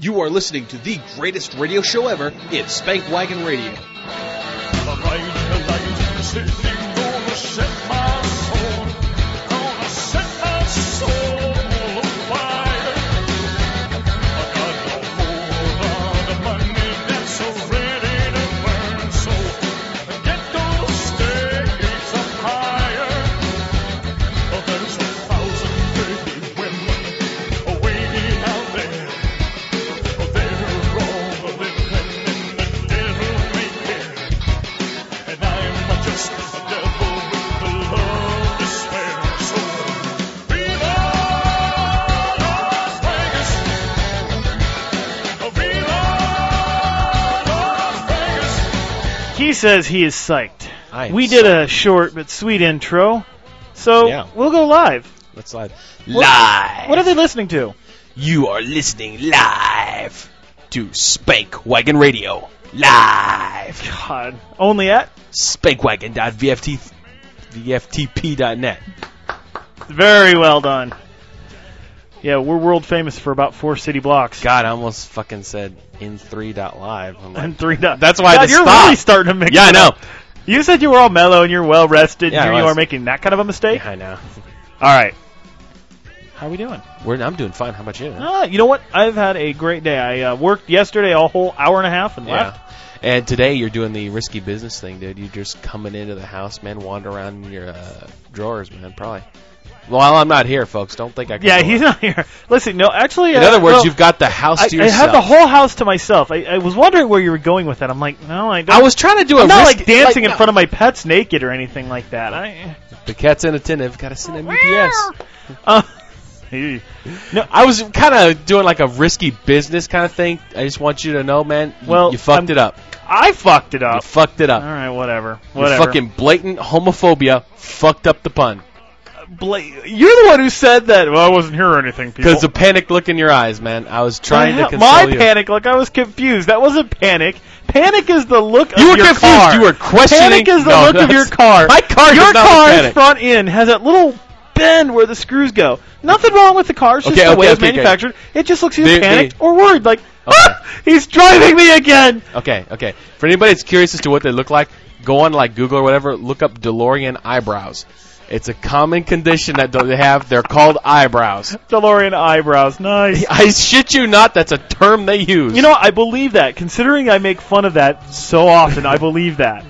You are listening to the greatest radio show ever. It's Spank Wagon Radio. He says he is psyched. We did a short but sweet intro, so we'll go live. Let's live. Live! What are they listening to? You are listening live to Spank Wagon Radio. Live! God. Only at? Spankwagon.vftp.net. Very well done. Yeah, we're world famous for about 4 city blocks. God, I almost fucking said in3.live. In3. That's why I you're stopped. Really starting to mix Yeah, I know. Up. You said you were all mellow and you're well rested. Yeah, Here you are making that kind of a mistake? Yeah, I know. All right. How are we doing? I'm doing fine. How about you? You know what? I've had a great day. I worked yesterday a whole hour and a half and left. And today you're doing the risky business thing, dude. You're just coming into the house, man, wander around in your drawers, man, probably. Well, I'm not here, folks. Don't think I can. Yeah, he's not here. Listen, no, actually... in other words, you've got the house to yourself. I have the whole house to myself. I was wondering where you were going with that. I'm like, no, I don't. I was trying to do I'm not like dancing in front of my pets naked or anything like that. The cat's inattentive. Got to send him UPS. No, I was kind of doing like a risky business kind of thing. I just want you to know, man, you fucked it up. I fucked it up. You fucked it up. All right, whatever. Your fucking blatant homophobia fucked up the pun. You're the one who said that. Well, I wasn't here or anything, people. Because the panic look in your eyes, man. I was trying to console my you. Panic look, I was confused. That wasn't panic. Panic is the look of your car. You were confused. You were questioning. Panic is the look of your car. My car your is not car's panic. Front end has that little bend where the screws go. Nothing wrong with the car. It's just the way it's manufactured. It just looks either panicked or worried. Like, he's driving me again. Okay. For anybody that's curious as to what they look like, go on like Google or whatever. Look up DeLorean eyebrows. It's a common condition that they have. They're called eyebrows. DeLorean eyebrows. Nice. I shit you not. That's a term they use. You know, I believe that. Considering I make fun of that so often, I believe that.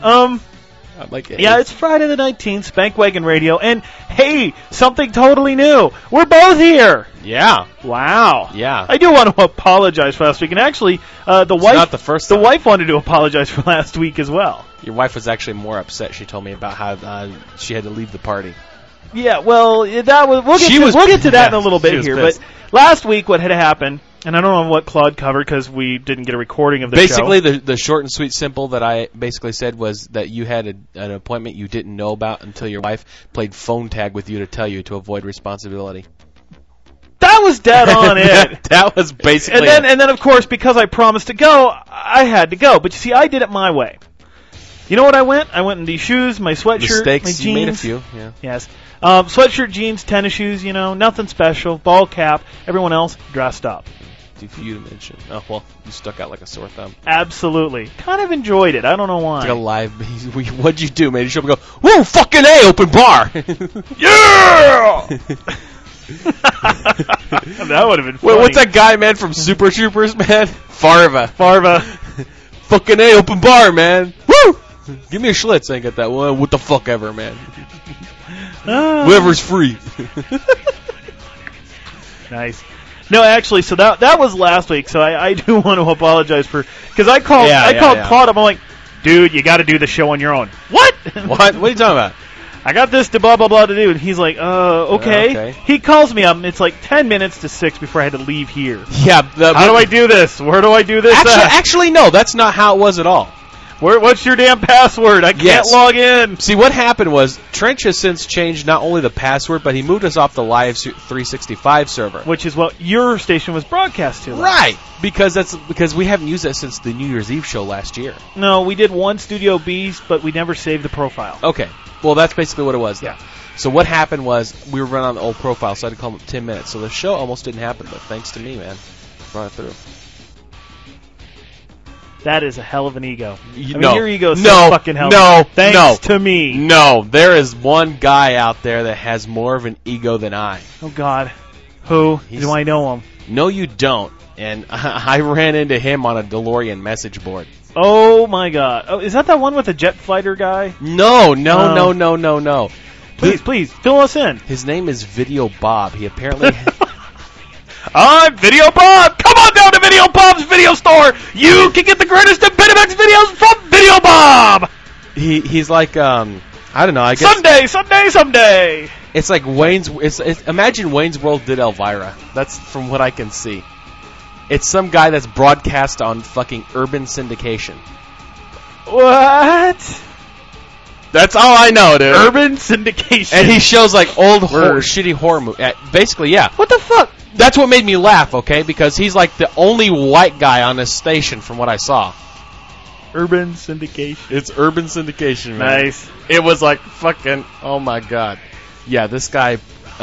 It's Friday the 19th, Spank Wagon Radio, and hey, something totally new. We're both here. Yeah. Wow. Yeah. I do want to apologize for last week, and actually, the wife wanted to apologize for last week as well. Your wife was actually more upset. She told me about how she had to leave the party. Yeah, well, we'll get to that in a little bit here. But last week, what had happened, and I don't know what Claude covered because we didn't get a recording of the show. Basically, the short and sweet simple that I basically said was that you had an appointment you didn't know about until your wife played phone tag with you to tell you to avoid responsibility. That was dead on it. That was basically and then, of course, because I promised to go, I had to go. But you see, I did it my way. You know what I went? I went in these shoes, my sweatshirt, my jeans. You made a few, yeah. Yes. Sweatshirt, jeans, tennis shoes, nothing special, ball cap. Everyone else dressed up. Too few to mention. Oh, well, you stuck out like a sore thumb. Absolutely. Kind of enjoyed it. I don't know why. It's like a live... What'd you do, man? You should go, woo, fucking A, open bar! Yeah! That would have been funny. Wait, what's that guy, man, from Super Troopers, man? Farva. Fucking A, open bar, man. Woo! Give me a Schlitz. I ain't got that one. What the fuck ever, man. Whatever's free. Nice. No, actually, so that was last week, so I do want to apologize because I called Claude up. I'm like, dude, you got to do the show on your own. What? What are you talking about? I got this to blah, blah, blah to do. And he's like, okay. He calls me up, and it's like 10 minutes to 6 before I had to leave here. Yeah. How do I do this? Where do I do this? Actually, no, that's not how it was at all. What's your damn password? I can't log in. See, what happened was Trench has since changed not only the password, but he moved us off the Live 365 server. Which is what your station was broadcast to. Right. Because we haven't used that since the New Year's Eve show last year. No, we did one Studio B's, but we never saved the profile. Okay. Well, that's basically what it was. Yeah. So what happened was we were running on the old profile, so I had to call him 10 minutes. So the show almost didn't happen, but thanks to me, man, brought it through. That is a hell of an ego. No. Your ego is so fucking healthy. Thanks to me. No, there is one guy out there that has more of an ego than I. Oh, God. Who? Do I know him? No, you don't. And I ran into him on a DeLorean message board. Oh, my God. Oh, is that one with the jet fighter guy? No. Please, fill us in. His name is Video Bob. He apparently... I'm Video Bob! Come on down to Video Bob's video store! You can get the greatest of Betamax videos from Video Bob! He's like, I don't know, I guess... Someday! It's like imagine Wayne's World did Elvira. That's from what I can see. It's some guy that's broadcast on fucking urban syndication. What? That's all I know, dude. Urban syndication. And he shows like old shitty horror movies. Basically, yeah. What the fuck? That's what made me laugh, okay? Because he's like the only white guy on this station from what I saw. Urban syndication. It's urban syndication, man. Nice. It was like fucking, oh my God. Yeah, this guy,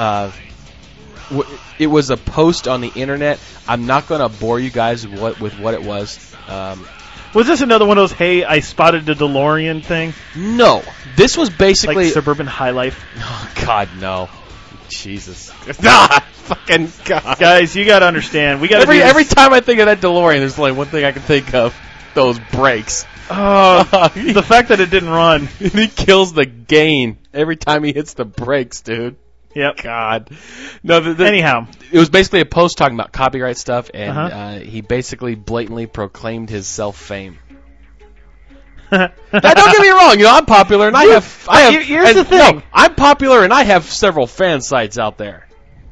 it was a post on the internet. I'm not going to bore you guys with what it was. Was this another one of those, hey, I spotted the DeLorean thing? No. This was basically... Like Suburban High Life? Oh, God, no. Jesus. Fucking God. Guys, you got to understand. We got every time I think of that DeLorean, there's only one thing I can think of. Those brakes. Oh, the fact that it didn't run. He kills the gain every time he hits the brakes, dude. Yep. God. No. Anyhow. It was basically a post talking about copyright stuff, and he basically blatantly proclaimed his self-fame. Now, don't get me wrong. You know, I'm popular, and I have. Here's the thing. No, I'm popular, and I have several fan sites out there.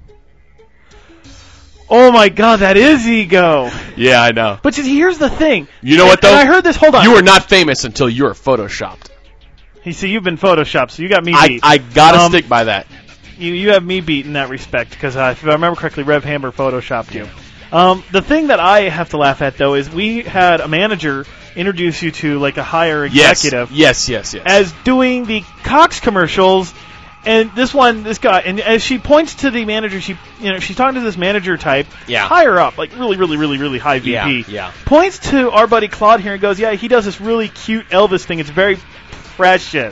Oh my God, that is ego. Yeah, I know. But here's the thing. You know what, though? And I heard this. Hold on. You were not famous until you were photoshopped. You see, you've been photoshopped, so you got me beat. I gotta stick by that. You have me beat in that respect, because if I remember correctly, Rev Hammer photoshopped you. The thing that I have to laugh at, though, is we had a manager introduce you to like a higher executive. Yes. As doing the Cox commercials. And this guy, and as she points to the manager, she's talking to this manager type, higher up, like really high VP. Yeah. Points to our buddy Claude here and goes, yeah, he does this really cute Elvis thing. It's very precious.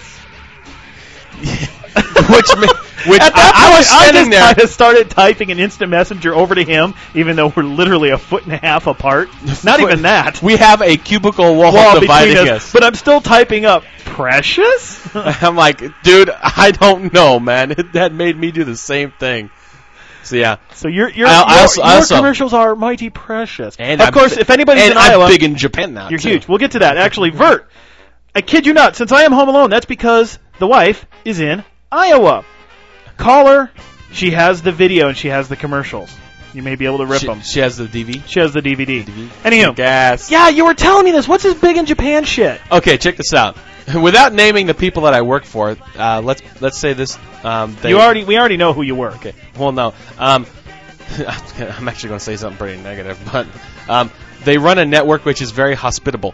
Which I was standing there. I just started typing an instant messenger over to him, even though we're literally a foot and a half apart. Not even that. We have a cubicle wall dividing us. But I'm still typing up precious. I'm like, dude, I don't know, man. That made me do the same thing. So yeah. So your commercials are mighty precious. And of course, if anybody's in Iowa, I'm big in Japan now. You're huge. We'll get to that. Actually, Vert, I kid you not. Since I am home alone, that's because the wife is in Iowa. Call her. She has the video and she has the commercials. You may be able to rip them. She has the DVD? She has the DVD. Anywho. Gas. Yeah, you were telling me this. What's this big in Japan shit? Okay, check this out. Without naming the people that I work for, let's say this. We already know who you were. Okay. Well, no. I'm actually going to say something pretty negative, but they run a network which is very hospitable.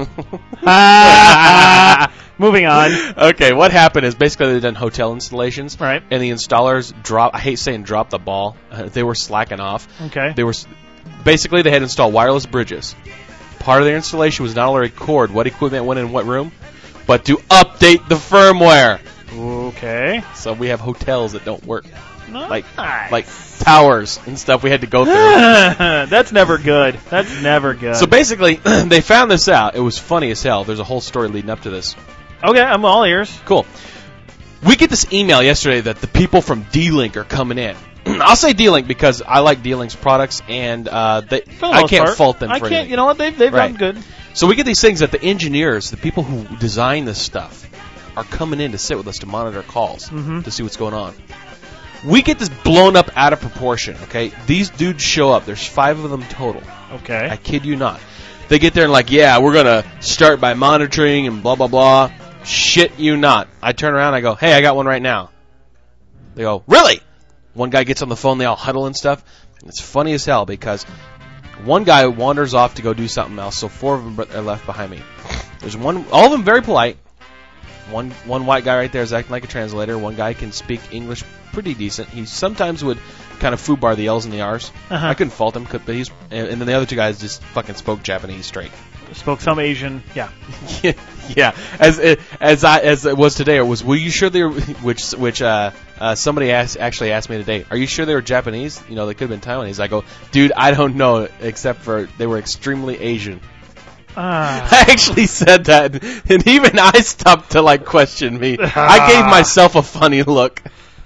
Moving on. Okay, what happened is basically they've done hotel installations, right? And the installers I hate saying drop the ball. They were slacking off. Okay. They had installed wireless bridges. Part of their installation was not only record what equipment went in what room, but to update the firmware. Okay. So we have hotels that don't work. Nice. Like towers and stuff we had to go through. That's never good. So basically, they found this out. It was funny as hell. There's a whole story leading up to this. Okay, I'm all ears. Cool. We get this email yesterday that the people from D-Link are coming in. I'll say D-Link because I like D-Link's products, and I can't fault them for anything. You know what? They've done good. So we get these things that the engineers, the people who design this stuff, are coming in to sit with us to monitor calls to see what's going on. We get this blown up out of proportion, okay? These dudes show up. There's 5 of them total. Okay. I kid you not. They get there and like, yeah, we're going to start by monitoring and blah, blah, blah. Shit you not. I turn around and I go, hey, I got one right now. They go, really? One guy gets on the phone, they all huddle and stuff. It's funny as hell because one guy wanders off to go do something else, so 4 of them are left behind me. There's one, all of them very polite. One white guy right there is acting like a translator. One guy can speak English pretty decent. He sometimes would kind of foobar the L's and the R's. I couldn't fault him, but and then the other 2 guys just fucking spoke Japanese straight. spoke some Asian. Yeah. Yeah. As it was today. Or were you sure they were? Which somebody actually asked me today. Are you sure they were Japanese? They could have been Taiwanese. I go, dude, I don't know, except for they were extremely Asian. I actually said that, and even I stopped to question me. I gave myself a funny look.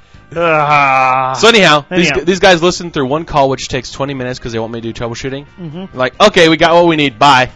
So anyhow, these guys listen through one call, which takes 20 minutes because they want me to do troubleshooting. Mm-hmm. Like, okay, we got what we need. Bye.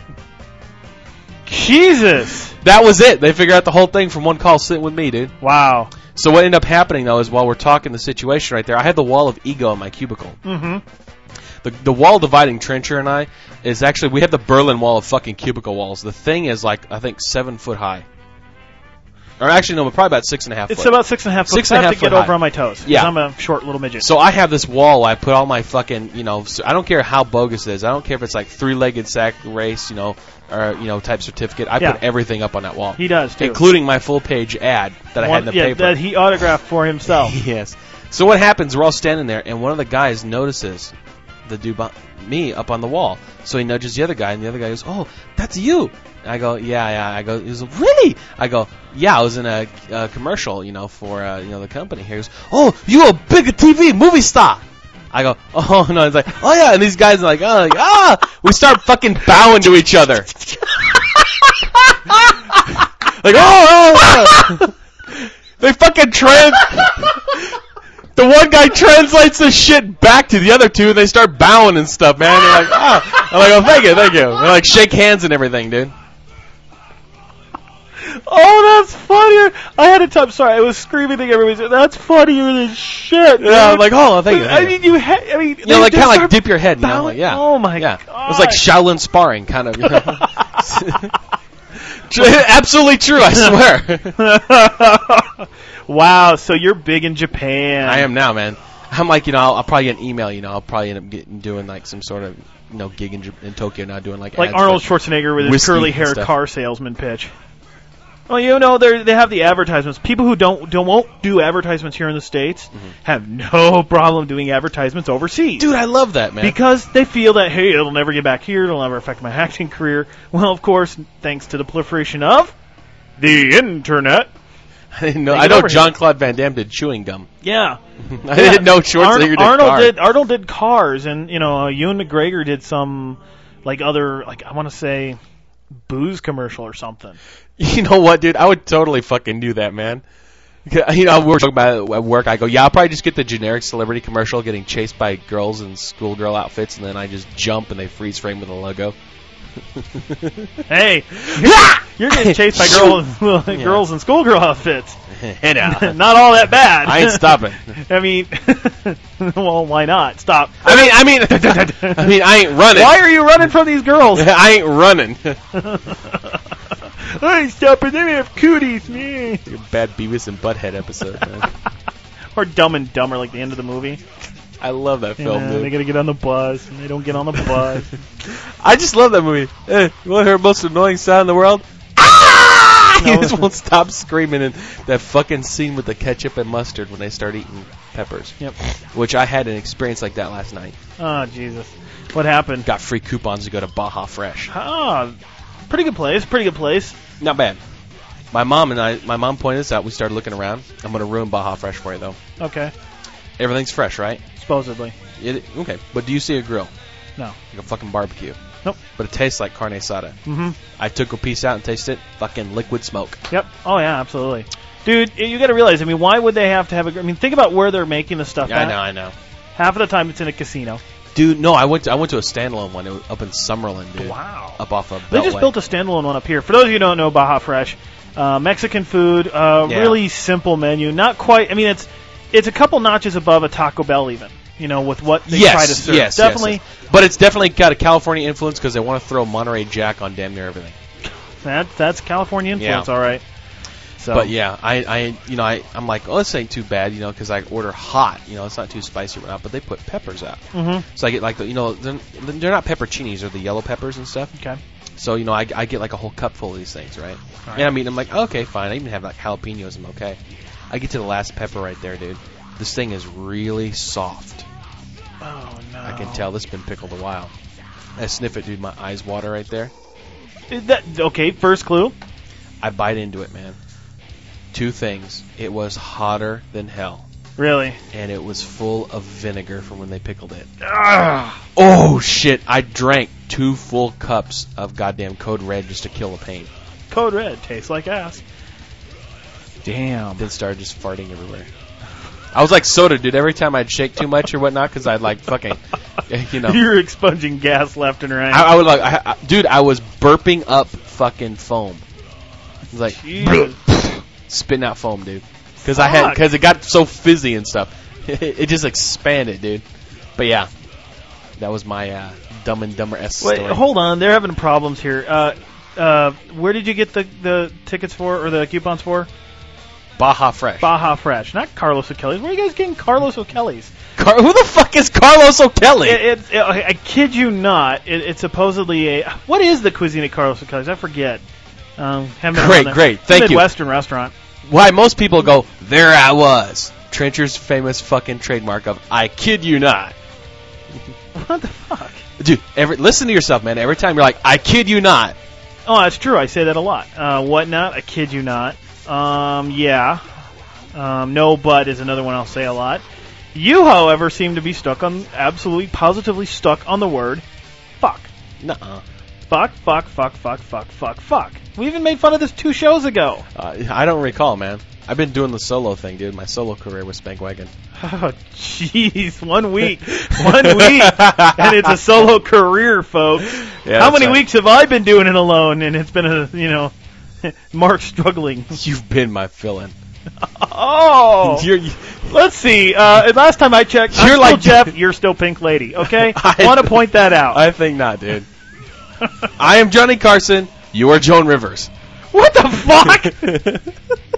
Jesus. That was it. They figured out the whole thing from one call sitting with me, dude. Wow. So what ended up happening, though, is while we're talking the situation right there, I had the wall of ego in my cubicle. Mm-hmm. The wall dividing Trencher and I is actually, we have the Berlin Wall of fucking cubicle walls. The thing is I think 7 foot high. Or actually, no, probably about 6.5 foot. It's about 6.5 foot. I have to get over on my toes. Yeah. I'm a short little midget. So I have this wall where I put all my fucking, I don't care how bogus it is. I don't care if it's like 3-legged sack race, or, type certificate. I put everything up on that wall. He does, too. Including my full-page ad that I had in the paper. That he autographed for himself. Yes. So what happens, we're all standing there, and one of the guys notices the dude me up on the wall. So he nudges the other guy, and the other guy goes, "Oh, that's you." And I go, "Yeah." I go, he goes, "Really?" I go, "Yeah, I was in a commercial, for the company." He goes, "Oh, you a big TV movie star." I go, "Oh no." He's like, "Oh yeah," and these guys are like, "Oh, we start fucking bowing to each other. Like, oh. They fucking the one guy translates the shit back to the other two, and they start bowing and stuff, man. They're like, "Oh." I'm like, "Oh, thank you." They like shake hands and everything, dude. Oh, that's funnier. I had a time. Sorry, I was screaming to everybody. That's funnier than shit. Dude. Yeah, I'm like, "Oh, thank you." I mean, like kind of like dip your head, like, yeah. Oh my god. It was like Shaolin sparring, kind of. Absolutely true, I swear. Wow, so you're big in Japan. I am now, man. I'm like, I'll probably get an email, I'll probably end up doing like some sort of, gig in Tokyo now, doing like Arnold Schwarzenegger with his curly hair car salesman pitch. Well, they have the advertisements. People who won't do advertisements here in the States have no problem doing advertisements overseas. Dude, I love that, man. Because they feel that, hey, it'll never get back here, it'll never affect my acting career. Well, of course, thanks to the proliferation of the internet. I didn't know. I know Jean-Claude Van Damme did chewing gum. Yeah. I didn't know Schwarzenegger did cars. Arnold did cars, and Ewan McGregor did some other I want to say booze commercial or something. You know what, dude? I would totally fucking do that, man. We were talking about it at work. I go, yeah, I'll probably just get the generic celebrity commercial getting chased by girls in schoolgirl outfits, and then I just jump and they freeze frame with a logo. Hey, you're getting chased by girls in schoolgirl outfits. Not all that bad. I ain't stopping. I mean, well, why not? Stop. I mean, I ain't running. Why are you running from these girls? I ain't running. I ain't stopping. They have cooties, me. Like a bad Beavis and Butthead episode, man. Or Dumb and Dumber, like the end of the movie. I love that film, dude. They gotta get on the bus, and they don't get on the bus. I just love that movie. You want to hear the most annoying sound in the world? Ah! He just won't stop screaming. And that fucking scene with the ketchup and mustard when they start eating peppers. Yep. Which I had an experience like that last night. Oh, Jesus. What happened? Got free coupons to go to Baja Fresh. Oh, pretty good place. Not bad. My mom pointed this out. We started looking around. I'm going to ruin Baja Fresh for you, though. Okay. Everything's fresh, right? Supposedly. Okay. But do you see a grill? No. Like a fucking barbecue. Nope. But it tastes like carne asada. Mm-hmm. I took a piece out and tasted it. Fucking liquid smoke. Yep. Oh, yeah, absolutely. Dude, you got to realize, why would they have to have a... think about where they're making the stuff at. I know. Half of the time it's in a casino. Dude, no, I went to a standalone one up in Summerlin, dude. Wow. Up off of Beltway. They just built a standalone one up here. For those of you who don't know Baja Fresh, Mexican food, really simple menu. Not quite... It's a couple notches above a Taco Bell even. With what they try to serve. Yes, definitely. Yes. But it's definitely got a California influence because they want to throw Monterey Jack on damn near everything. That's California influence, all right. So. But yeah, I'm like, oh, this ain't too bad, because I order hot, it's not too spicy or whatnot. But they put peppers out, so I get like they're not pepperoncinis, they're the yellow peppers and stuff. Okay. So I get like a whole cup full of these things, right? And I'm like, okay, fine. I even have like jalapenos. I'm okay. I get to the last pepper right there, dude. This thing is really soft. Oh, no. I can tell this has been pickled a while. I sniff it, dude. My eyes water right there. Okay, first clue. I bite into it, man. 2 things. It was hotter than hell. Really? And it was full of vinegar from when they pickled it. Ugh. Oh, shit. I drank 2 full cups of goddamn Code Red just to kill the pain. Code Red tastes like ass. Damn. Then started just farting everywhere. I was like soda, dude. Every time I'd shake too much or whatnot, because I'd like fucking, you know. You're expunging gas left and right. I would like, dude, I was burping up fucking foam. It was like, spitting out foam, dude. Because it got so fizzy and stuff. It just expanded, dude. But yeah, that was my Dumb and Dumber-esque story. Wait, hold on. They're having problems here. Where did you get the tickets for, or the coupons for? Baja Fresh. Baja Fresh. Not Carlos O'Kelly's. Where are you guys getting Carlos O'Kelly's? Who the fuck is Carlos O'Kelly? I kid you not. It's supposedly a... What is the cuisine at Carlos O'Kelly's? I forget. Great. Thank you. Midwestern restaurant. Why most people go, there I was. Trencher's famous fucking trademark of, I kid you not. What the fuck? Dude, listen to yourself, man. Every time you're like, I kid you not. Oh, that's true. I say that a lot. What not? I kid you not. Yeah. No, but is another one I'll say a lot. You, however, seem to be absolutely, positively stuck on the word fuck. Nuh-uh. Fuck. We even made fun of this 2 shows ago. I don't recall, man. I've been doing the solo thing, dude. My solo career with Spank Wagon. Oh, jeez. 1 week. 1 week. And it's a solo career, folks. Yeah, how many weeks have I been doing it alone? And it's been Mark struggling. You've been my fill-in. Oh. Let's see. Last time I checked, you're still Jeff, you're still Pink Lady, okay? I want to point that out. I think not, dude. I am Johnny Carson. You are Joan Rivers. What the fuck?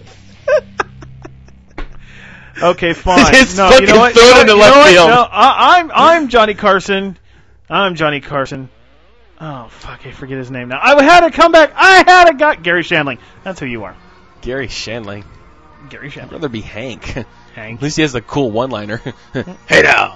Okay, fine. It's no, fucking you know what? thrown into left field. No, I'm Johnny Carson. I'm Johnny Carson. Oh, fuck, I forget his name now. I had a comeback. Gary Shandling. That's who you are. Gary Shandling. I'd rather be Hank. Hank. At least he has the cool one-liner. Hey now.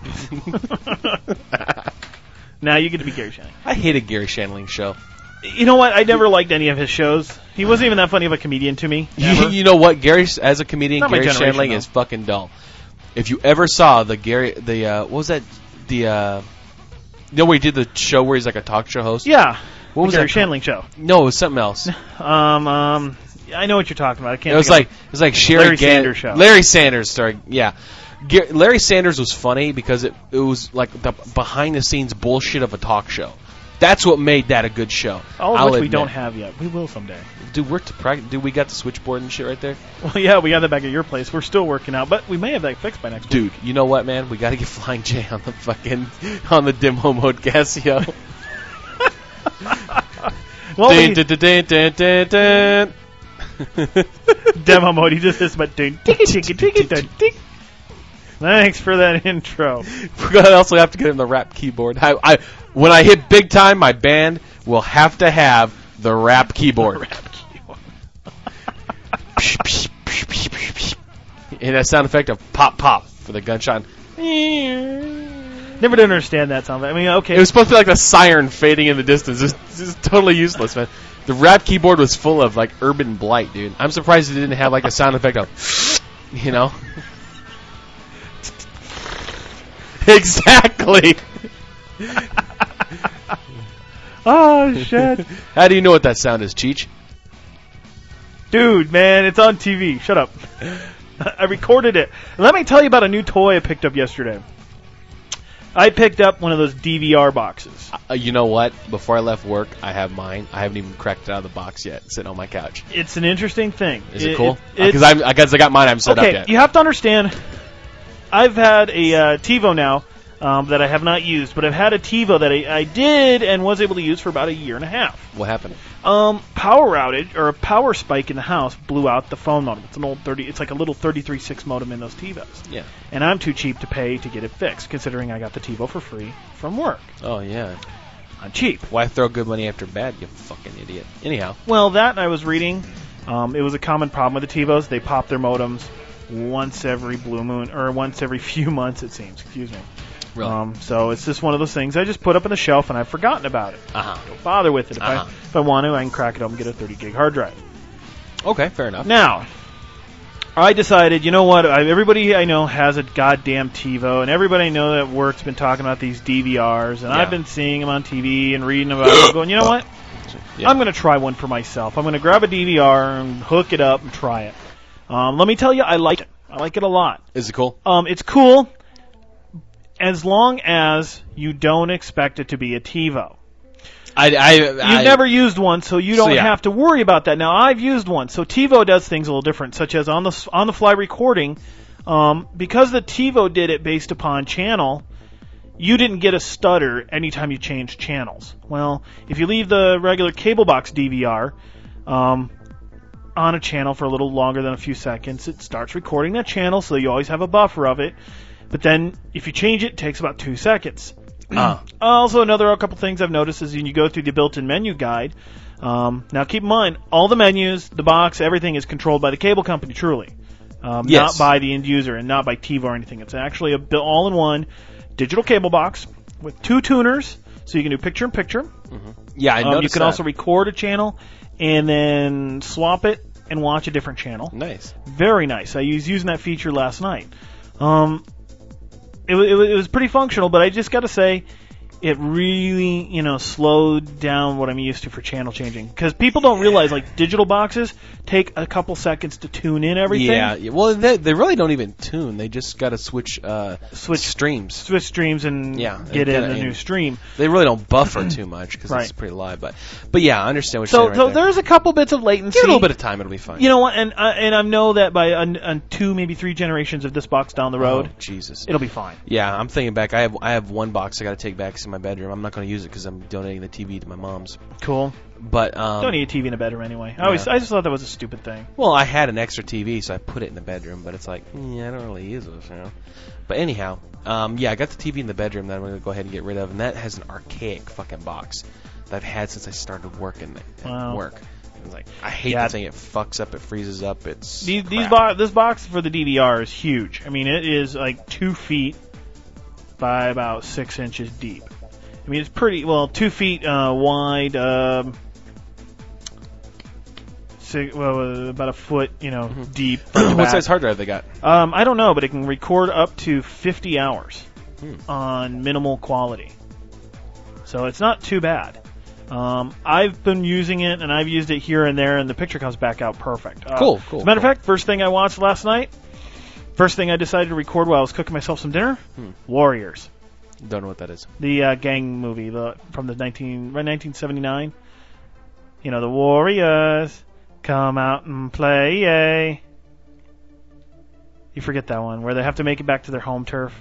Now you get to be Gary Shandling. I hated Gary Shandling's show. You know what? I never liked any of his shows. He wasn't even that funny of a comedian to me. You know what? As a comedian, Gary Shandling is fucking dull. If you ever saw what was that? You know where he did the show where he's like a talk show host? Yeah. What was Gary that? Shandling show? No, it was something else. I know what you're talking about. I can't. It was like Sherry Larry Sanders show. Larry Sanders started. Yeah. Larry Sanders was funny because it was like the behind the scenes bullshit of a talk show. That's what made that a good show. All of which we don't have yet. We will someday. Dude, we got the switchboard and shit right there. Well, yeah, we got that back at your place. We're still working out, but we may have that fixed by next week. Dude, you know what, man? We got to get Flying J on the demo mode Casio. Demo mode. He just says, but thanks for that intro. We're also have to get him the rap keyboard. When I hit big time, my band will have to have the rap keyboard. And that sound effect of pop pop for the gunshot. Never did understand that sound. I mean, okay. It was supposed to be like the siren fading in the distance. It's totally useless, man. The rap keyboard was full of like urban blight, dude. I'm surprised it didn't have like a sound effect of, you know. Exactly. Oh, shit. How do you know what that sound is, Cheech? Dude, man, it's on TV. Shut up. I recorded it. Let me tell you about a new toy I picked up yesterday. I picked up one of those DVR boxes. You know what? Before I left work, I have mine. I haven't even cracked it out of the box yet, sitting on my couch. It's an interesting thing. Is it cool? Because I got mine. I haven't set up yet. You have to understand, I've had a TiVo now that I have not used, but I've had a TiVo that I did and was able to use for about a year and a half. What happened? Power outage or a power spike in the house blew out the phone modem. It's an old it's like a little 33.6 modem in those TiVos. Yeah. And I'm too cheap to pay to get it fixed, considering I got the TiVo for free from work. Oh yeah. I'm cheap. Why throw good money after bad, you fucking idiot? Anyhow. Well, that I was reading. It was a common problem with the TiVos. They pop their modems once every blue moon, or once every few months, it seems. Excuse me. Really? So it's just one of those things I just put up on the shelf and I've forgotten about it. Don't bother with it. If I want to, I can crack it up and get a 30 gig hard drive. Okay, fair enough. Now, I decided, you know what? Everybody I know has a goddamn TiVo, and everybody I know at work's been talking about these DVRs, and I've been seeing them on TV and reading about them, going, you know what? Yeah. I'm going to try one for myself. I'm going to grab a DVR and hook it up and try it. Let me tell you, I like it. I like it a lot. Is it cool? It's cool as long as you don't expect it to be a TiVo. You've never used one, so you don't have to worry about that. Now, I've used one, so TiVo does things a little different, such as on the fly recording. Because the TiVo did it based upon channel, you didn't get a stutter anytime you changed channels. Well, if you leave the regular cable box DVR on a channel for a little longer than a few seconds, it starts recording that channel, so you always have a buffer of it. But then, if you change it takes about 2 seconds. Also, a couple things I've noticed is when you go through the built-in menu guide. Now, keep in mind, all the menus, the box, everything is controlled by the cable company, truly. Not by the end user and not by TiVo or anything. It's actually a all-in-one digital cable box with 2 tuners, so you can do picture-in-picture. Mm-hmm. Yeah, I noticed You can also record a channel and then swap it and watch a different channel. Nice. Very nice. I was using that feature last night. It was pretty functional, but I just got to say, it really, slowed down what I'm used to for channel changing. Because people don't realize, digital boxes take a couple seconds to tune in everything. Yeah. Well, they really don't even tune. They just got to switch streams. Switch streams and get in a new stream. They really don't buffer too much because it's pretty live. But yeah, I understand what you're saying. So there's a couple bits of latency. Give it a little bit of time, it'll be fine. You know what? And I know that by on 2, maybe 3 generations of this box down the road, Jesus, it'll be fine. Yeah, I'm thinking back. I have one box I got to take back to my bedroom. I'm not going to use it because I'm donating the TV to my mom's. Cool. But don't need a TV in a bedroom anyway. I just thought that was a stupid thing. Well, I had an extra TV, so I put it in the bedroom. But it's like, I don't really use this, But anyhow, I got the TV in the bedroom that I'm going to go ahead and get rid of, and that has an archaic fucking box that I've had since I started working at work. It's like, I hate the thing. It fucks up. It freezes up. This box for the DVR is huge. I mean, it is like 2 feet by about 6 inches deep. I mean, it's pretty 2 feet wide. About a foot, deep. What size hard drive they got? I don't know, but it can record up to 50 hours on minimal quality. So it's not too bad. I've been using it, and I've used it here and there, and the picture comes back out perfect. Cool. As a matter of fact, first thing I watched last night, first thing I decided to record while I was cooking myself some dinner, Warriors. Don't know what that is. The gang movie from the 1979. The Warriors come out and play. You forget that one where they have to make it back to their home turf.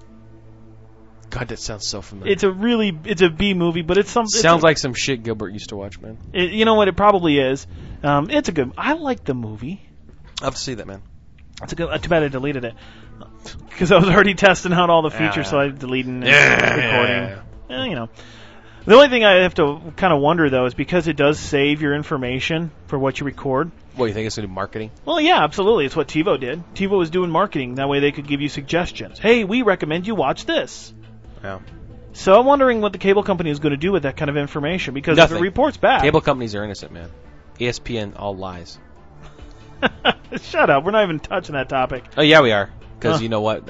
God, that sounds so familiar. It's a B movie, but it's something. Sounds like some shit Gilbert used to watch, man. You know what? It probably is. It's a good. I like the movie. I'll have to see that, man. It's a good. Too bad I deleted it because I was already testing out all the features, so I deleted and recording. The only thing I have to kind of wonder though is because it does save your information for what you record. What, you think it's going to do marketing? Well, yeah, absolutely. It's what TiVo did. TiVo was doing marketing. That way they could give you suggestions. Hey, we recommend you watch this. Yeah. So I'm wondering what the cable company is going to do with that kind of information because if it reports back. Cable companies are innocent, man. ESPN, all lies. Shut up. We're not even touching that topic. Oh, yeah, we are. Because you know what?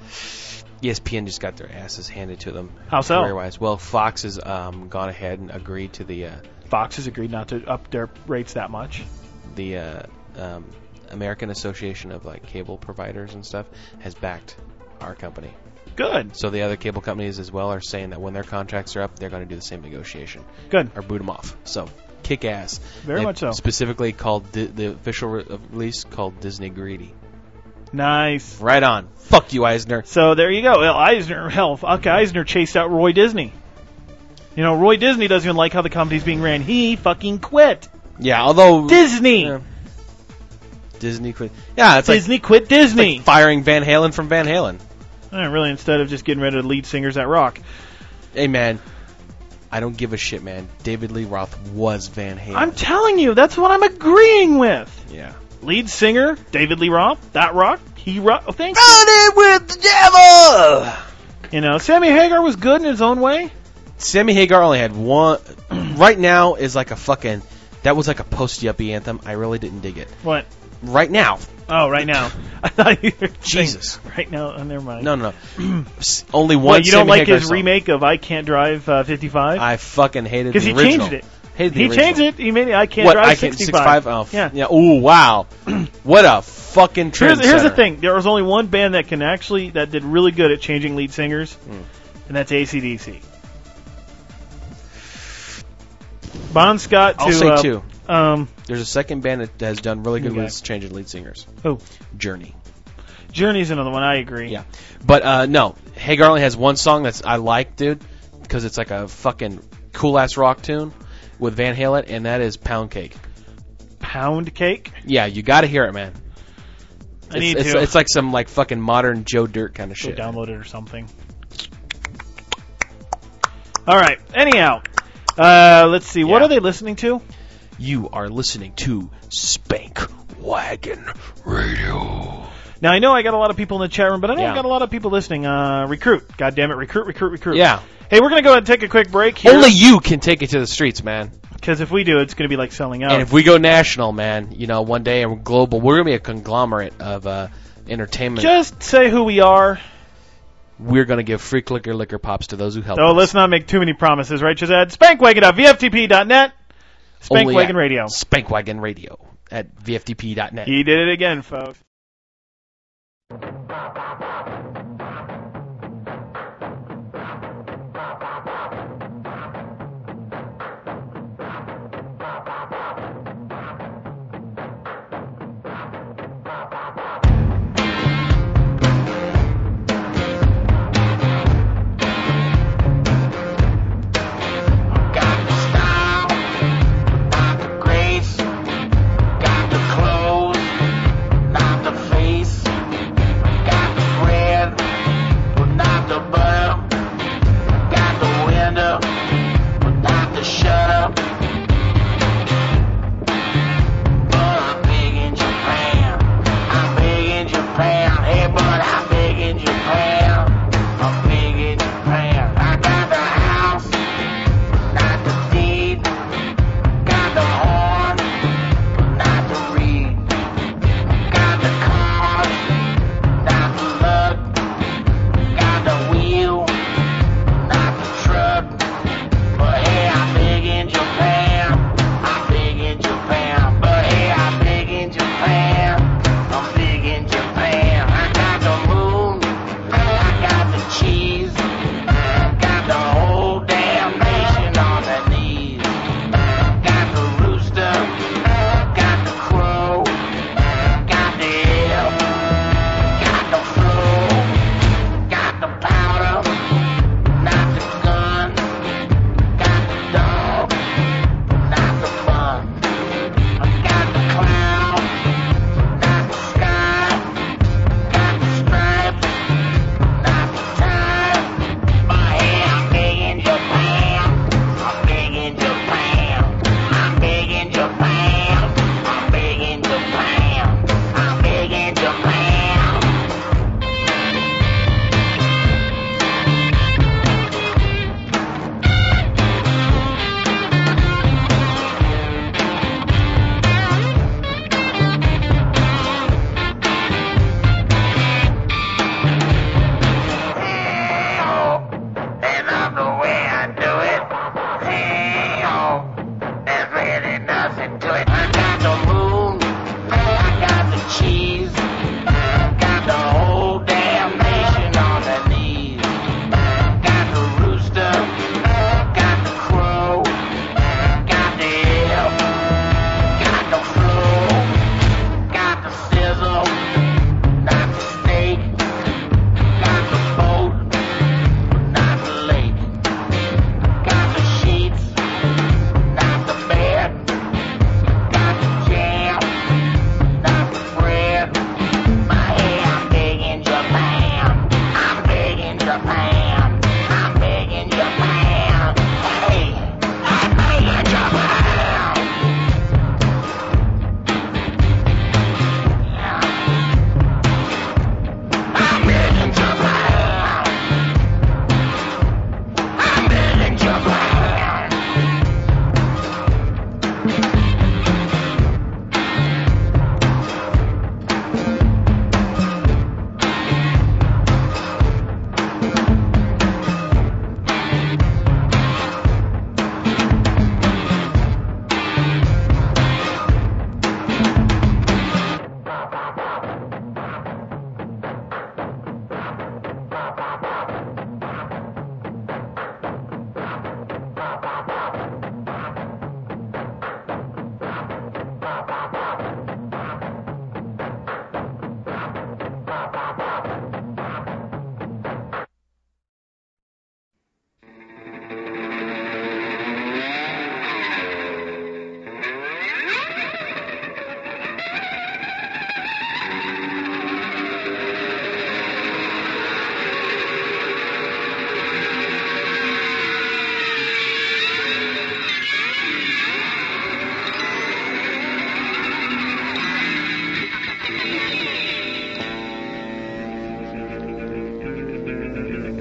ESPN just got their asses handed to them. How so? Career-wise. Well, Fox has gone ahead and agreed to the... Fox has agreed not to up their rates that much. The American Association of Cable Providers and stuff has backed our company. Good. So the other cable companies as well are saying that when their contracts are up, they're going to do the same negotiation. Good. Or boot them off. So, kick ass. Very much so. Specifically called, the official release called Disney Greedy. Nice. Right on. Fuck you, Eisner. So there you go. Well, Eisner chased out Roy Disney. Roy Disney doesn't even like how the company's being ran. He fucking quit. Yeah, although... Disney! Yeah. Disney quit. Yeah, it's Disney quit Disney. It's like firing Van Halen from Van Halen. Really, instead of just getting rid of the lead singers at Rock. Hey, man. I don't give a shit, man. David Lee Roth was Van Halen. I'm telling you, that's what I'm agreeing with. Yeah. Lead singer, David Lee Roth, that Rock, he rock. Oh, thank you. Running with the devil! You know, Sammy Hagar was good in his own way. Sammy Hagar only had one. Right Now is like a fucking. That was like a post-yuppie anthem. I really didn't dig it. What? Right Now. Oh, Right Now. I thought you were Jesus. Right Now. Oh, never mind. No. Only one. What, you don't Sammy like Hagar his song. remake of I Can't Drive 55? I fucking hated the original. Because he changed it. Hated the He original. changed it. He made it I Can't What? Drive I Can't 65. Oh, yeah. Ooh, wow. What a fucking trend. Here's the thing. There was only one band that did really good at changing lead singers, and that's AC/DC. Bon Scott to... I'll say two. Um, There's a second band that has done really good with changing lead singers. Oh. Journey. Journey's another one. I agree. Yeah. But, no. Hagar only has one song that's I like, dude, because it's like a fucking cool-ass rock tune with Van Halen, and that is Pound Cake. Pound Cake? Yeah, you gotta hear it, man. I need to. It's like some like fucking modern Joe Dirt kind of shit. Go download it or something. All right. Anyhow, let's see. What are they listening to? You are listening to Spank Wagon Radio. Now, I know I got a lot of people in the chat room, but I know I Yeah. got a lot of people listening. Recruit. God damn it. Recruit. Yeah. Hey, we're going to go ahead and take a quick break here. Only you can take it to the streets, man. Because if we do, it's going to be like selling out. And if we go national, man, you know, one day and we're global, we're going to be a conglomerate of entertainment. Just say who we are. We're going to give free liquor pops to those who help So us. let's not make too many promises, right, Shazad? Spankwagon.vftp.net. Spankwagon Radio. Spankwagon Radio at vftp.net. He did it again, folks. Got the clothes, not the face. Got the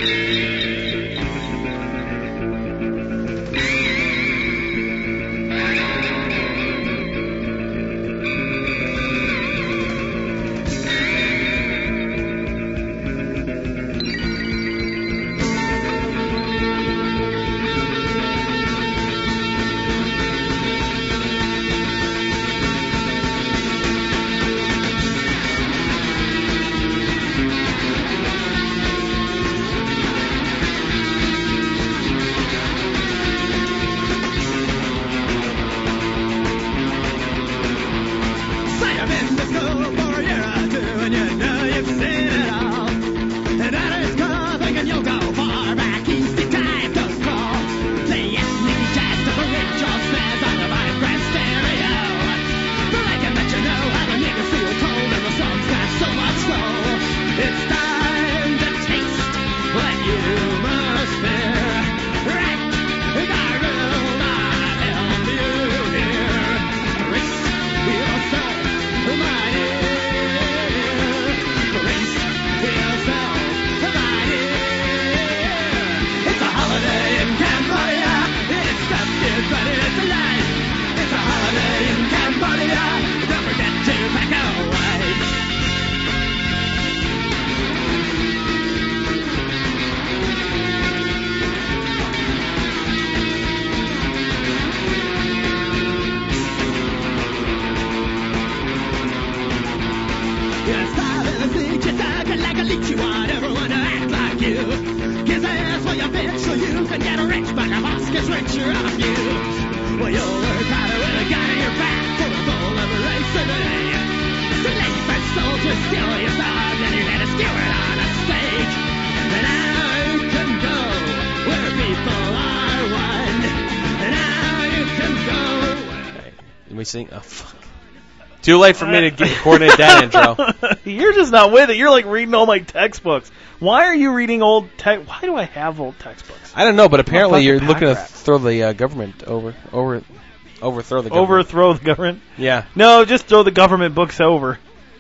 Oh, fuck. Too late for me to coordinate that intro. You're just not with it. You're like reading all my textbooks. Why are you reading old text? Why do I have old textbooks? I don't know, but apparently you're looking to throw the government overthrow the government. Overthrow the government? Yeah. No, just throw the government books over.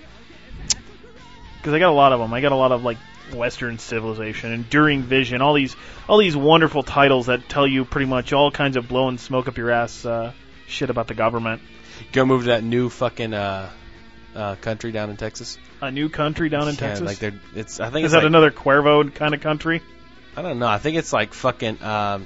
Because I got a lot of them. I got a lot of like Western Civilization, Enduring Vision, all these wonderful titles that tell you pretty much all kinds of blow and smoke up your ass shit about the government. Go move to that new fucking country down in Texas. A new country down in Texas? Like it's. I think is that like, another Cuervo kind of country? I don't know. I think it's like fucking. I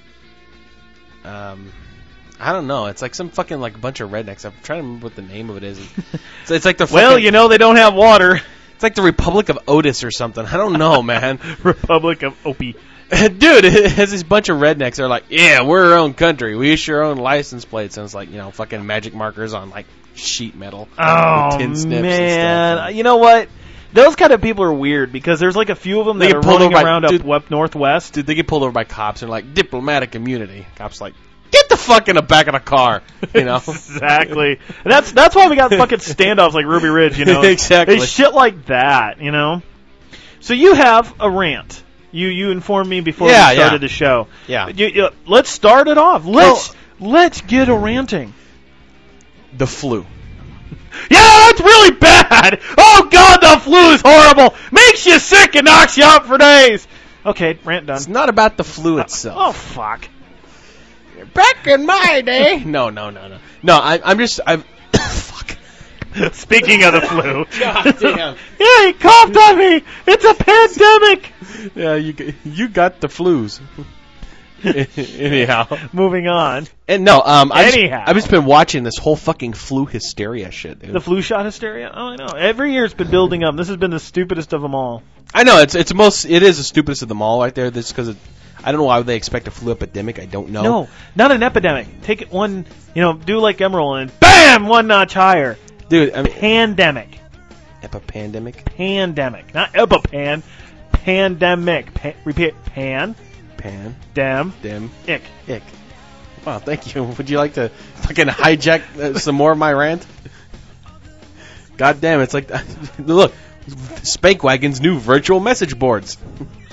don't know. It's like some fucking like bunch of rednecks. I'm trying to remember what the name of it is. It's like the. Well, you know they don't have water. It's like the Republic of Otis or something. I don't know, man. Republic of Opie. Dude, it has this bunch of rednecks. They're like, yeah, we're our own country. We issue our own license plates. And it's like, fucking magic markers on, like, sheet metal. Oh, tin snips man. And stuff. You know what? Those kind of people are weird because there's, like, a few of them that are running around up northwest. Dude, they get pulled over by cops and like, diplomatic immunity. Cops like, get the fuck in the back of the car, Exactly. That's why we got fucking standoffs like Ruby Ridge, Exactly. It's shit like that, So you have a rant. You informed me before we started the show. Yeah. Let's start it off. Let's get a ranting. The flu. Yeah, that's really bad. Oh, God, the flu is horrible. Makes you sick and knocks you out for days. Okay, rant done. It's not about the flu itself. Oh, fuck. Back in my day. No. No, I'm just... fuck. Speaking of the flu. God damn. Yeah, he coughed on me. It's a pandemic. Yeah, you got the flus. Anyhow. Moving on. And no, I've just been watching this whole fucking flu hysteria shit, dude. The flu shot hysteria? Oh, I know. Every year it's been building up. This has been the stupidest of them all. I know, it is the stupidest of them all right there. This because I don't know why they expect a flu epidemic. I don't know. No, not an epidemic. Take it one, do like Emerald and BAM! One notch higher. Dude, I mean... Pandemic. Epipandemic? Pandemic. Not epipan. Pandemic. Repeat. Pan. Dem. Ick. Wow, thank you. Would you like to fucking hijack some more of my rant? God damn, it's like... Look, Spankwagon's new virtual message boards.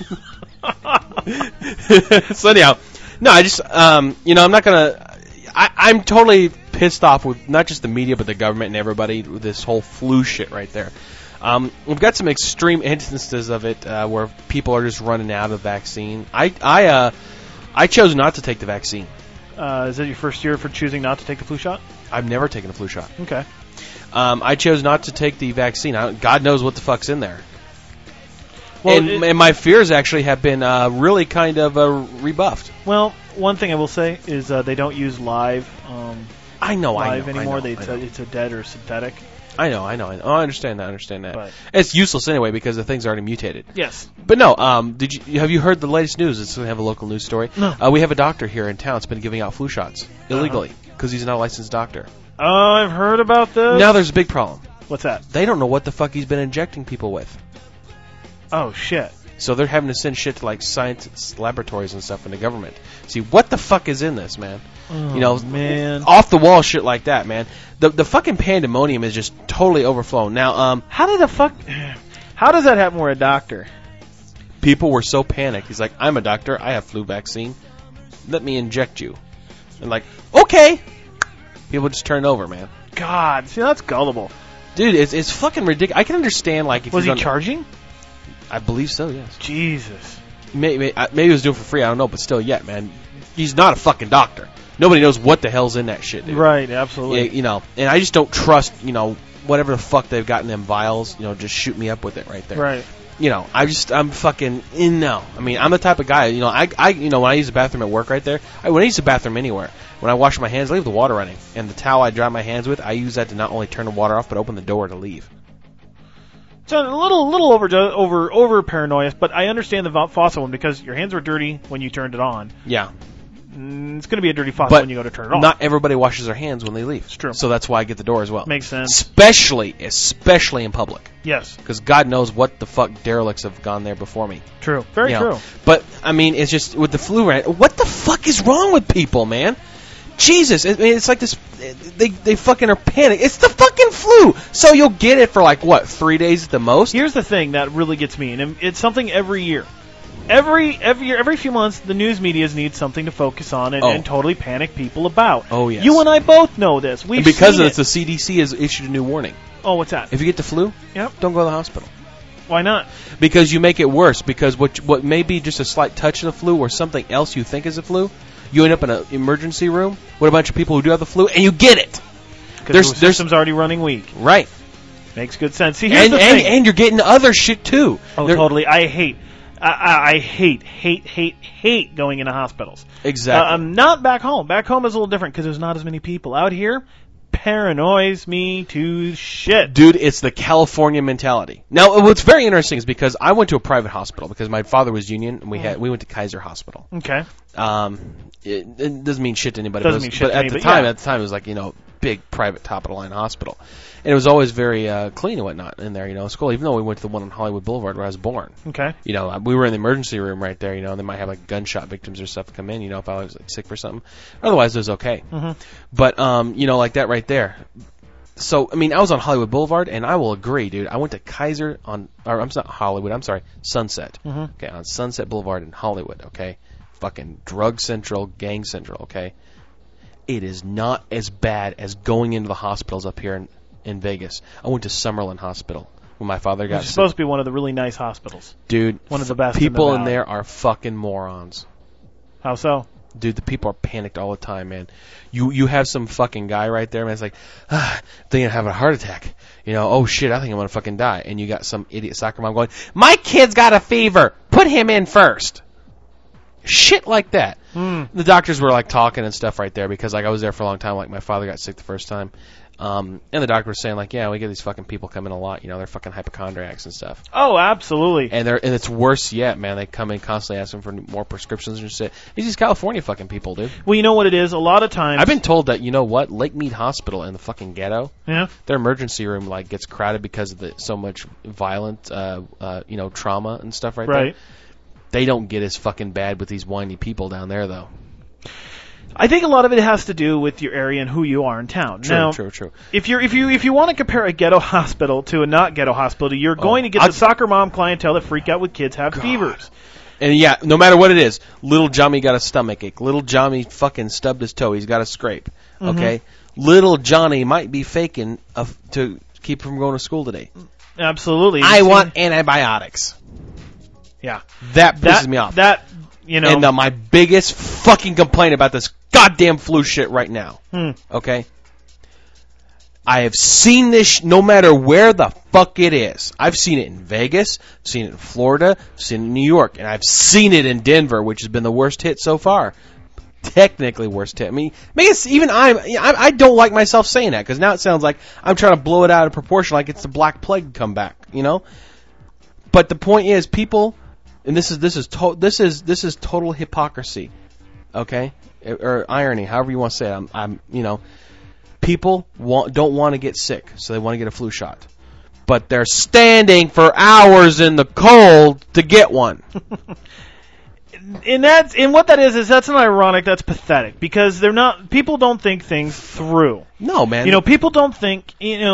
So anyhow, no, I just, I'm not gonna... I'm totally pissed off with not just the media but the government and everybody with this whole flu shit right there. We've got some extreme instances of it where people are just running out of vaccine. I chose not to take the vaccine. Is it your first year for choosing not to take the flu shot? I've never taken a flu shot. Okay. I chose not to take the vaccine. God knows what the fuck's in there. Well, and my fears actually have been really kind of rebuffed. Well, one thing I will say is they don't use live. I know anymore. I know. It's a dead or synthetic. I know. Oh, I understand that. But it's useless anyway because the thing's already mutated. Yes. But no, have you heard the latest news? It's going to have a local news story. No. We have a doctor here in town that's been giving out flu shots illegally because he's not a licensed doctor. Oh, I've heard about this. Now there's a big problem. What's that? They don't know what the fuck he's been injecting people with. Oh, shit. So they're having to send shit to like science laboratories and stuff in the government. See, what the fuck is in this, man? Oh, man. Off the wall shit like that, man. The fucking pandemonium is just totally overflown. Now, how does that happen? We're a doctor. People were so panicked. He's like, I'm a doctor. I have flu vaccine. Let me inject you. And like, okay. People just turn over, man. God, see, that's gullible. Dude, it's fucking ridiculous. I can understand, like, if was he charging? I believe so, yes. Jesus. Maybe he was doing it for free. I don't know, but still, yet, man. He's not a fucking doctor. Nobody knows what the hell's in that shit, dude. Right, absolutely. Yeah, and I just don't trust, whatever the fuck they've got in them vials, just shoot me up with it right there. Right. I'm fucking no. I mean, I'm the type of guy, when I use the bathroom at work right there, when I use the bathroom anywhere, when I wash my hands, I leave the water running. And the towel I dry my hands with, I use that to not only turn the water off, but open the door to leave. So a little over paranoia, but I understand the faucet one because your hands were dirty when you turned it on. Yeah. It's going to be a dirty faucet when you go to turn it off. Not everybody washes their hands when they leave. It's true. So that's why I get the door as well. Makes sense. Especially in public. Yes. Because God knows what the fuck derelicts have gone there before me. True. Very true. But, I mean, it's just, with the flu rant, what the fuck is wrong with people, man? Jesus, I mean, it's like this, they fucking are panicked. It's the fucking flu! So you'll get it for 3 days at the most? Here's the thing that really gets me, and it's something every year. Every few months, the news media needs something to focus on and totally panic people about. Oh, yes. You and I both know this. And because of this, the CDC has issued a new warning. Oh, what's that? If you get the flu, don't go to the hospital. Why not? Because you make it worse. Because what may be just a slight touch of the flu or something else you think is a flu, you end up in an emergency room with a bunch of people who do have the flu, and you get it. Because the system's already running weak. Right. Makes good sense. See, here's the thing. And you're getting other shit, too. Oh, totally. I hate going into hospitals. Exactly. I'm not back home. Back home is a little different because there's not as many people. Out here, paranoids me to shit. Dude, it's the California mentality. Now, what's very interesting is because I went to a private hospital because my father was union, and we went to Kaiser Hospital. Okay. It doesn't mean shit to anybody. Doesn't mean shit but to at me, the but time, yeah. At the time, it was like, big private top of the line hospital, and it was always very clean and whatnot in there. School, even though we went to the one on Hollywood Boulevard where I was born. Okay. We were in the emergency room right there. And they might have gunshot victims or stuff come in. If I was sick for something. Otherwise, it was okay. Mm-hmm. But like that right there. So I mean, I was on Hollywood Boulevard, and I will agree, dude. I went to Kaiser I'm not Hollywood. I'm sorry, Sunset. Mm-hmm. Okay, on Sunset Boulevard in Hollywood. Okay, fucking drug central, gang central. Okay. It is not as bad as going into the hospitals up here in Vegas. I went to Summerlin Hospital when my father got sick. It's supposed to be one of the really nice hospitals. Dude, one of the best. People in there are fucking morons. How so? Dude, the people are panicked all the time, man. You have some fucking guy right there, man. It's like, I think I'm having a heart attack. Oh shit, I think I'm gonna fucking die. And you got some idiot soccer mom going, my kid's got a fever. Put him in first. Shit like that. The doctors were talking and stuff right there because I was there for a long time. My father got sick the first time, and the doctor was saying yeah, we get these fucking people coming a lot. They're fucking hypochondriacs and stuff. Oh, absolutely. And it's worse yet, man. They come in constantly asking for more prescriptions and shit. These California fucking people, dude. Well, you know what it is. A lot of times I've been told that Lake Mead Hospital in the fucking ghetto. Yeah. Their emergency room gets crowded because of so much violent trauma and stuff right there. They don't get as fucking bad with these whiny people down there, though. I think a lot of it has to do with your area and who you are in town. True. If you want to compare a ghetto hospital to a not ghetto hospital, you're going to get the soccer mom clientele that freak out with kids have fevers. And yeah, no matter what it is, little Johnny got a stomach ache. Little Johnny fucking stubbed his toe. He's got a scrape. Okay, little Johnny might be faking to keep from going to school today. absolutely. I want antibiotics. Yeah. That pisses me off. And my biggest fucking complaint about this goddamn flu shit right now. Okay? I have seen this no matter where the fuck it is. I've seen it in Vegas, I've seen it in Florida, I've seen it in New York, and I've seen it in Denver, which has been the worst hit so far. Technically worst hit. I mean, even I don't like myself saying that, because now it sounds like I'm trying to blow it out of proportion, like it's the Black Plague comeback, you know? But the point is, people, and this is total hypocrisy, okay? Or irony, however you want to say it. People don't want to get sick, so they want to get a flu shot. But they're standing for hours in the cold to get one. And what that is that's not ironic, that's pathetic. Because people don't think things through. No, man. People don't think,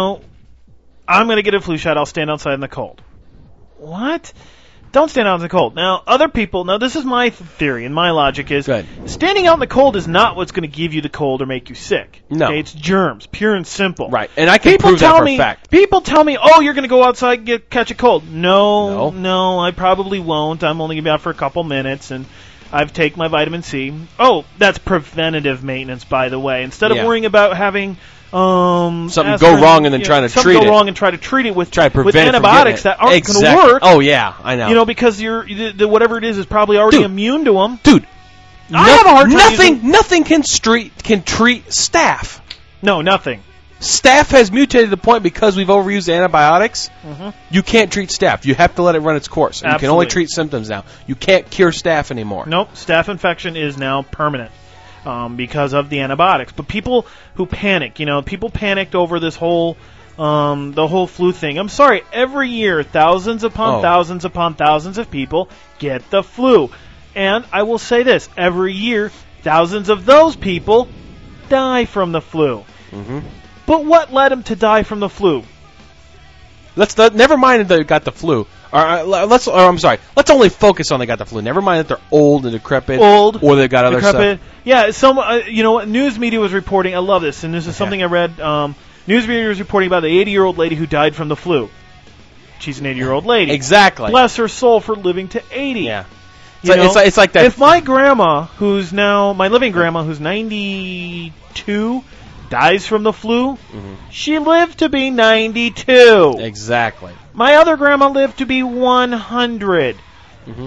I'm going to get a flu shot, I'll stand outside in the cold. What? Don't stand out in the cold. Now, this is my theory, and my logic is, standing out in the cold is not what's going to give you the cold or make you sick. No. Okay? It's germs, pure and simple. Right, and I can prove that for a fact. People tell me, you're going to go outside and catch a cold. No, I probably won't. I'm only going to be out for a couple minutes, and I've taken my vitamin C. Oh, that's preventative maintenance, by the way. Instead of worrying about having... something go wrong and then trying to treat it. Something go wrong and try to treat it with antibiotics that aren't going to work. Oh yeah, I know. Because whatever it is probably already immune to them. Dude, I have a hard time nothing can treat staph. No, nothing. Staph has mutated to the point because we've overused antibiotics. Mm-hmm. You can't treat staph. You have to let it run its course. And you can only treat symptoms now. You can't cure staph anymore. Nope, staph infection is now permanent. Because of the antibiotics. But people who panic, people panicked over this whole, the whole flu thing. I'm sorry, every year, thousands upon thousands of people get the flu. And I will say this, every year, thousands of those people die from the flu. Mm-hmm. But what led them to die from the flu? Never mind that they got the flu. Let's only focus on they got the flu. Never mind that they're old and decrepit. Or they've got other stuff. Yeah, what news media was reporting. I love this, and this is something I read. News media was reporting about the 80-year-old lady who died from the flu. She's an 80-year-old lady. Exactly. Bless her soul for living to 80. Yeah. It's like that. If my grandma, my living grandma, who's 92, dies from the flu, she lived to be 92. Exactly. My other grandma lived to be 100. Mm-hmm.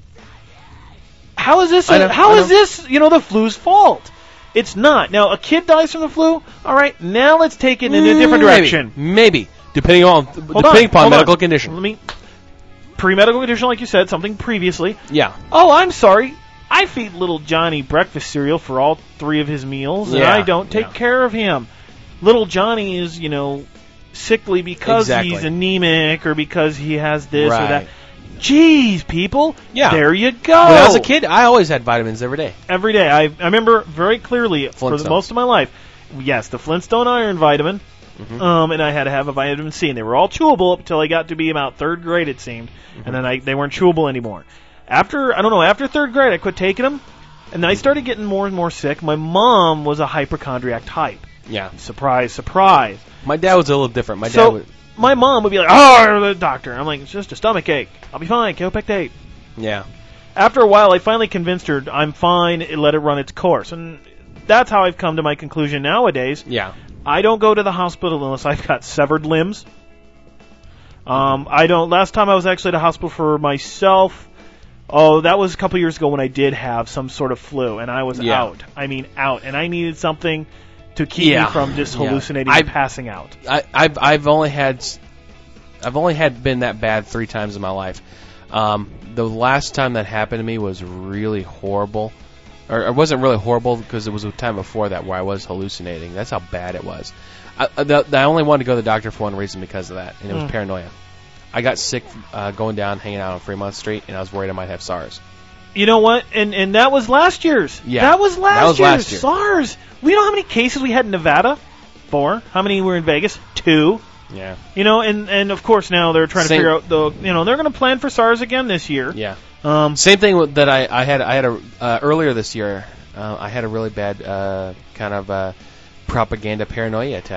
How is this? Is this? The flu's fault? It's not. Now, a kid dies from the flu. All right. Now let's take it in a different direction. Maybe depending upon medical condition. Pre-medical condition, like you said, something previously. Yeah. Oh, I'm sorry. I feed little Johnny breakfast cereal for all 3 of his meals, and I don't take care of him. Little Johnny is, sickly because he's anemic or because he has this or that. Jeez, people. Yeah. There you go. When I was a kid, I always had vitamins every day. Every day. I remember very clearly for most of my life, yes, the Flintstone iron vitamin, and I had to have a vitamin C, and they were all chewable up until I got to be about 3rd grade, it seemed, and then they weren't chewable anymore. After 3rd grade, I quit taking them, and I started getting more and more sick. My mom was a hypochondriac type. Yeah. Surprise, surprise. My dad was a little different. My mom would be like, the doctor. I'm like, it's just a stomach ache. I'll be fine. Kaopectate. Yeah. After a while, I finally convinced her I'm fine. Let it run its course. And that's how I've come to my conclusion nowadays. Yeah. I don't go to the hospital unless I've got severed limbs. Last time I was actually at a hospital for myself, that was a couple years ago when I did have some sort of flu, and I was out. I mean, out. And I needed something to keep me from just hallucinating and passing out. I've only had been that bad 3 times in my life. The last time that happened to me was really horrible. Or it wasn't really horrible because it was a time before that where I was hallucinating. That's how bad it was. I only wanted to go to the doctor for one reason because of that, and it was paranoia. I got sick going down, hanging out on Fremont Street, and I was worried I might have SARS. You know what? And that was last year's. Yeah. That was last year. SARS. We know how many cases we had in Nevada? 4. How many were in Vegas? 2. Yeah. And of course now they're trying to figure out they're going to plan for SARS again this year. Yeah. Same thing that I had earlier this year. I had a really bad kind of propaganda paranoia attack,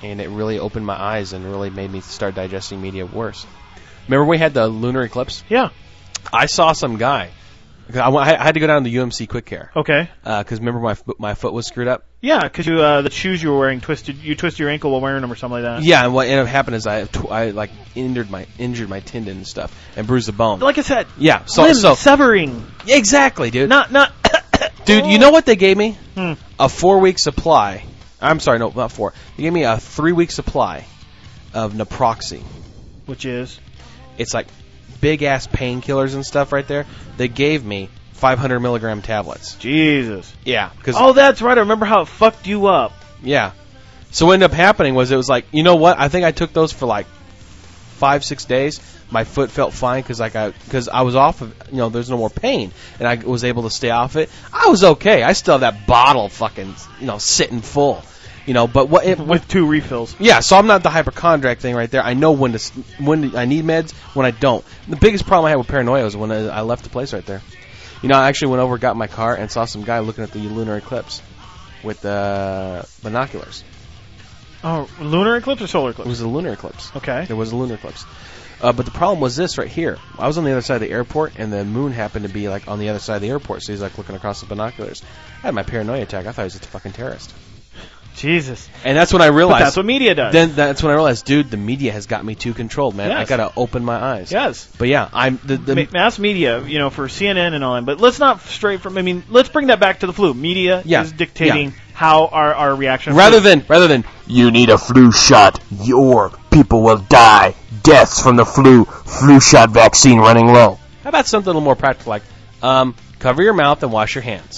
and it really opened my eyes and really made me start digesting media worse. Remember we had the lunar eclipse? Yeah. I saw some guy. I had to go down to UMC Quick Care. Okay. Because remember my foot was screwed up. Yeah, because the shoes you were wearing twisted. You twisted your ankle while wearing them or something like that. Yeah, and what ended up happening is I like injured my tendon and stuff and bruised the bone. Like I said. Yeah. So severing. Exactly, dude. Not. Dude, you know what they gave me? A 4-week supply. I'm sorry, no, not 4. They gave me a 3-week supply of naproxen. Which is? It's like big-ass painkillers and stuff right there. They gave me 500 milligram tablets. Jesus. Yeah. Oh, that's right. I remember how it fucked you up. Yeah. So what ended up happening was it was like, you know what? I think I took those for like 5-6 days. My foot felt fine because I was off of, there's no more pain, and I was able to stay off it. I was okay. I still have that bottle fucking, sitting full, but with 2 refills. Yeah, so I'm not the hypochondriac thing right there. I know when I need meds, when I don't. The biggest problem I had with paranoia was when I left the place right there. I actually went over, got in my car, and saw some guy looking at the lunar eclipse with binoculars. Oh, lunar eclipse or solar eclipse? It was a lunar eclipse. Okay. It was a lunar eclipse. But the problem was this right here. I was on the other side of the airport, and the moon happened to be like on the other side of the airport, so he's like looking across the binoculars. I had my paranoia attack. I thought he was just a fucking terrorist. Jesus. And that's when I realized. But that's what media does. Then that's when I realized, dude, the media has got me too controlled, man. Yes. I gotta open my eyes. Yes. But yeah, I'm the mass media, for CNN and all that. But let's not stray from. Let's bring that back to the flu. Media is dictating how our reaction. Rather than you need a flu shot, your people will die. Deaths from the flu shot vaccine running low. How about something a little more practical, like cover your mouth and wash your hands?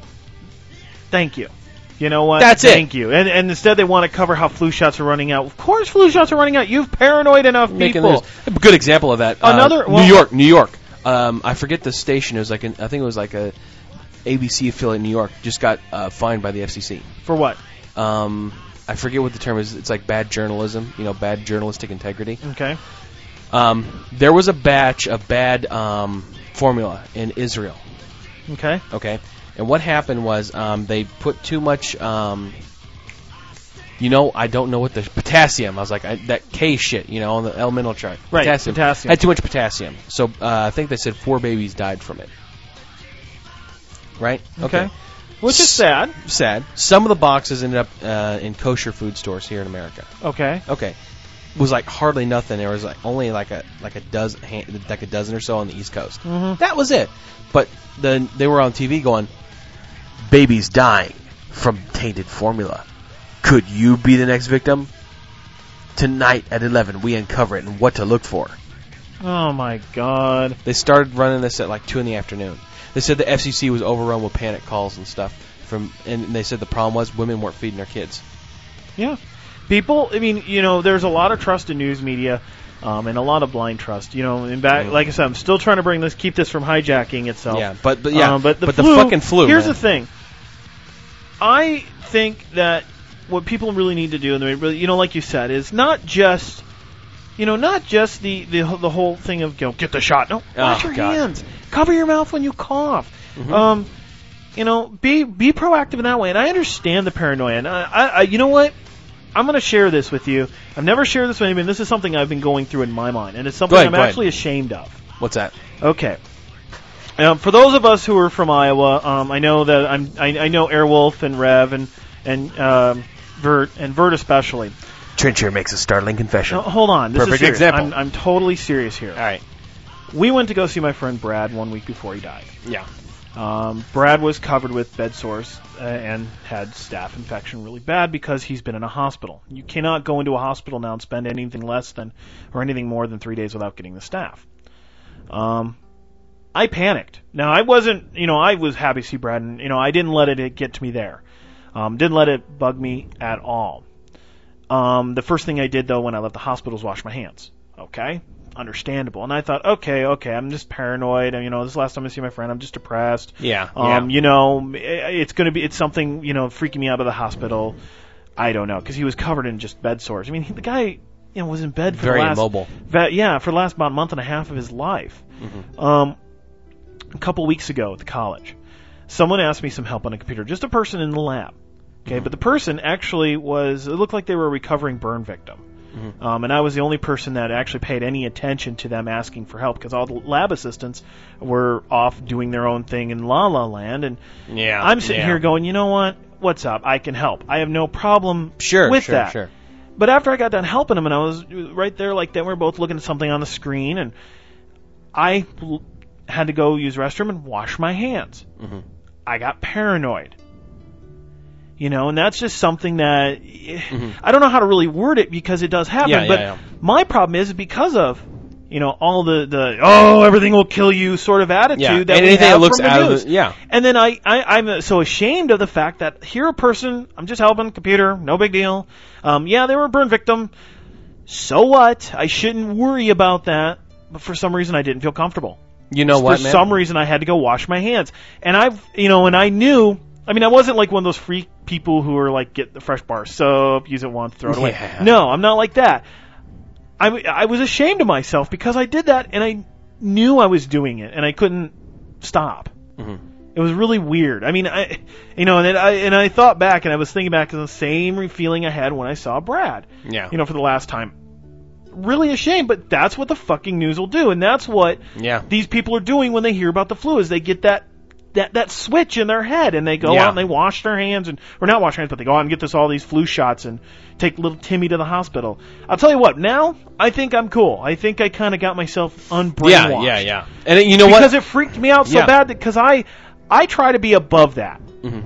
Thank you. You know what? That's it. Thank you. And instead they want to cover how flu shots are running out. Of course flu shots are running out. You've paranoid enough people. A good example of that. New York. I forget the station. It was like I think it was like a ABC affiliate in New York. Just got fined by the FCC. For what? I forget what the term is. It's like bad journalism. Bad journalistic integrity. Okay. There was a batch of bad formula in Israel. Okay. Okay. And what happened was they put too much, I don't know what the potassium. I was like, that K shit, on the elemental chart. Right, potassium. Had too much potassium. So I think they said 4 babies died from it. Right? Okay. Which is sad. Sad. Some of the boxes ended up in kosher food stores here in America. Okay. Okay. It was like hardly nothing. There was like only like a dozen or so on the East Coast. Mm-hmm. That was it. But then they were on TV going, babies dying from tainted formula. Could you be the next victim? Tonight at 11, we uncover it and what to look for. Oh my God. They started running this at like 2 in the afternoon. They said the FCC was overrun with panic calls and stuff. And they said the problem was women weren't feeding their kids. Yeah. People, there's a lot of trust in news media. And a lot of blind trust, like I said, I'm still trying to keep this from hijacking itself. Yeah, but the flu, fucking flu. Here's man. the thing. I think that what people really need to do, and like you said, is not just the whole thing of get the shot. No, wash your hands, cover your mouth when you cough. Mm-hmm. Be proactive in that way. And I understand the paranoia. And I you know what? I'm going to share this with you. I've never shared this with anybody. This is something I've been going through in my mind, and it's something I'm actually ashamed of. What's that? Okay. For those of us who are from Iowa, I know that I know Airwolf and Rev and Vert especially. Trencher makes a startling confession. No, hold on. This Perfect is serious. example. I'm totally serious here. All right. We went to go see my friend Brad 1 week before he died. Yeah. Brad was covered with bed sores and had staph infection really bad because he's been in a hospital. You cannot go into a hospital now and spend anything anything more than 3 days without getting the staph. I panicked. Now I wasn't, I was happy to see Brad, and I didn't let it get to me there. Didn't let it bug me at all. The first thing I did though when I left the hospital was wash my hands. Okay. Understandable. And I thought, okay, I'm just paranoid. This is the last time I see my friend. I'm just depressed. Yeah. It's something, freaking me out of the hospital. I don't know, because he was covered in just bed sores. The guy, was in bed for very the last immobile. For the last about month and a half of his life. Mm-hmm. A couple weeks ago at the college, someone asked me some help on a computer. Just a person in the lab Okay, but the person actually it looked like they were a recovering burn victim. And I was the only person that actually paid any attention to them asking for help because all the lab assistants were off doing their own thing in La La Land. And I'm sitting here going, you know what? What's up? I can help. I have no problem with that. Sure. But after I got done helping them and I was right there like that, we were both looking at something on the screen and I had to go use the restroom and wash my hands. I got paranoid. You know, and that's just something that I don't know how to really word it because it does happen. But my problem is because of, you know, all the everything will kill you sort of attitude that we have from the news. And then I'm so ashamed of the fact that here a person, I'm just helping, computer, no big deal. They were a burn victim. So what? I shouldn't worry about that. But for some reason, I didn't feel comfortable. You know what, man? For some reason, I had to go wash my hands. And I knew. I mean, I wasn't like one of those freak people who are like, get the fresh bar soap, use it once, throw it away. No, I'm not like that. I was ashamed of myself because I did that and I knew I was doing it and I couldn't stop. It was really weird. I mean, and I thought back and I was thinking back to the same feeling I had when I saw Brad. You know, for the last time. Really ashamed, but that's what the fucking news will do, and that's what these people are doing when they hear about the flu. Is they get that switch in their head, and they go out and they wash their hands, or not wash their hands, but they go out and get all these flu shots and take little Timmy to the hospital. I'll tell you what, now I think I'm cool. I think I kind of got myself unbrainwashed. Yeah. And you know what? Because it freaked me out so bad because I try to be above that.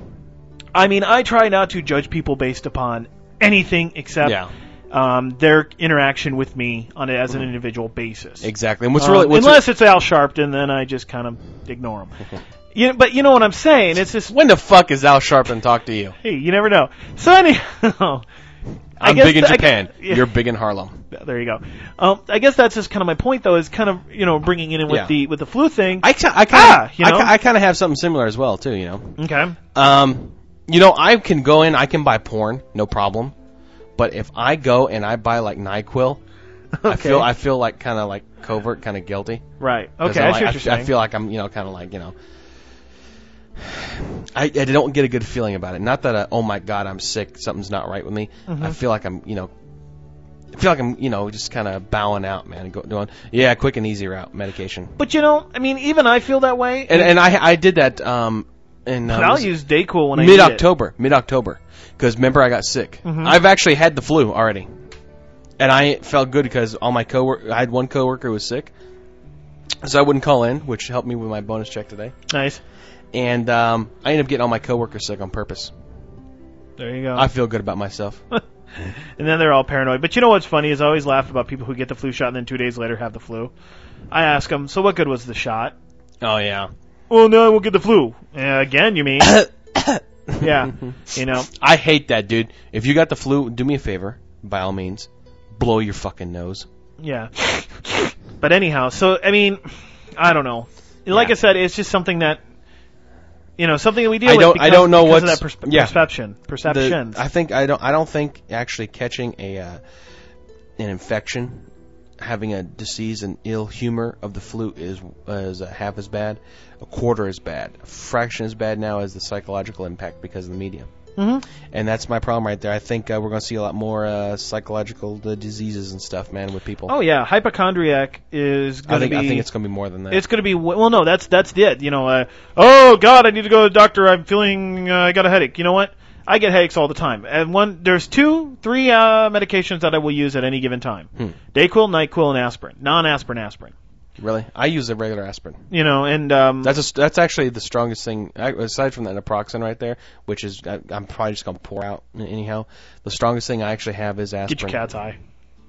I mean, I try not to judge people based upon anything except their interaction with me on as an individual basis. Exactly. And unless it's Al Sharpton, then I just kind of ignore him. But you know what I'm saying? It's just when the fuck is Al Sharpton talk to you? Hey, you never know. So anyhow, I'm big in Japan. You're big in Harlem. There you go. I guess that's just kind of my point, though, is kind of bringing it in with the flu thing. I kind of have something similar as well too. You know. Okay. I can go in. I can buy porn, no problem. But if I go and I buy like NyQuil, I feel like kind of like covert, kind of guilty. Right. Okay. I see what you're saying. I feel like I'm kind of like I don't get a good feeling about it. Not that oh my god, I'm sick, something's not right with me. I feel like I'm just kind of bowing out, man, and doing quick and easy route medication. But I mean, even I feel that way. And I did that. I'll use Dayquil when I mid-October. Because remember, I got sick. I've actually had the flu already, and I felt good because all my I had one coworker who was sick, so I wouldn't call in, which helped me with my bonus check today. Nice. And I ended up getting all my coworkers sick on purpose. There you go. I feel good about myself. And then they're all paranoid. But you know what's funny is I always laugh about people who get the flu shot and then 2 days later have the flu. I ask them, so what good was the shot? Oh yeah. Well, no, I won't get the flu. Again, you mean? Yeah, I hate that, dude. If you got the flu, do me a favor, by all means, blow your fucking nose. Yeah. But anyhow, so, I mean, I don't know. Like I said, it's just something that, something that we deal with I don't know because what's of that perceptions. I don't think actually catching an infection, having a disease and ill humor of the flu is half as bad, a quarter as bad, a fraction as bad now as the psychological impact because of the media. And that's my problem right there. I think we're going to see a lot more psychological diseases and stuff, man, with people. Oh yeah, hypochondriac is going to be. I think it's going to be more than that. It's going to be. Well, no, that's it. Oh God, I need to go to the doctor. I'm feeling I got a headache. You know what? I get headaches all the time. And there's 2-3 medications that I will use at any given time. Dayquil, NyQuil, and aspirin. Non-aspirin aspirin. Really? I use a regular aspirin. And that's actually the strongest thing, aside from that naproxen right there, which is I'm probably just going to pour out anyhow. The strongest thing I actually have is aspirin. Get your cat's eye.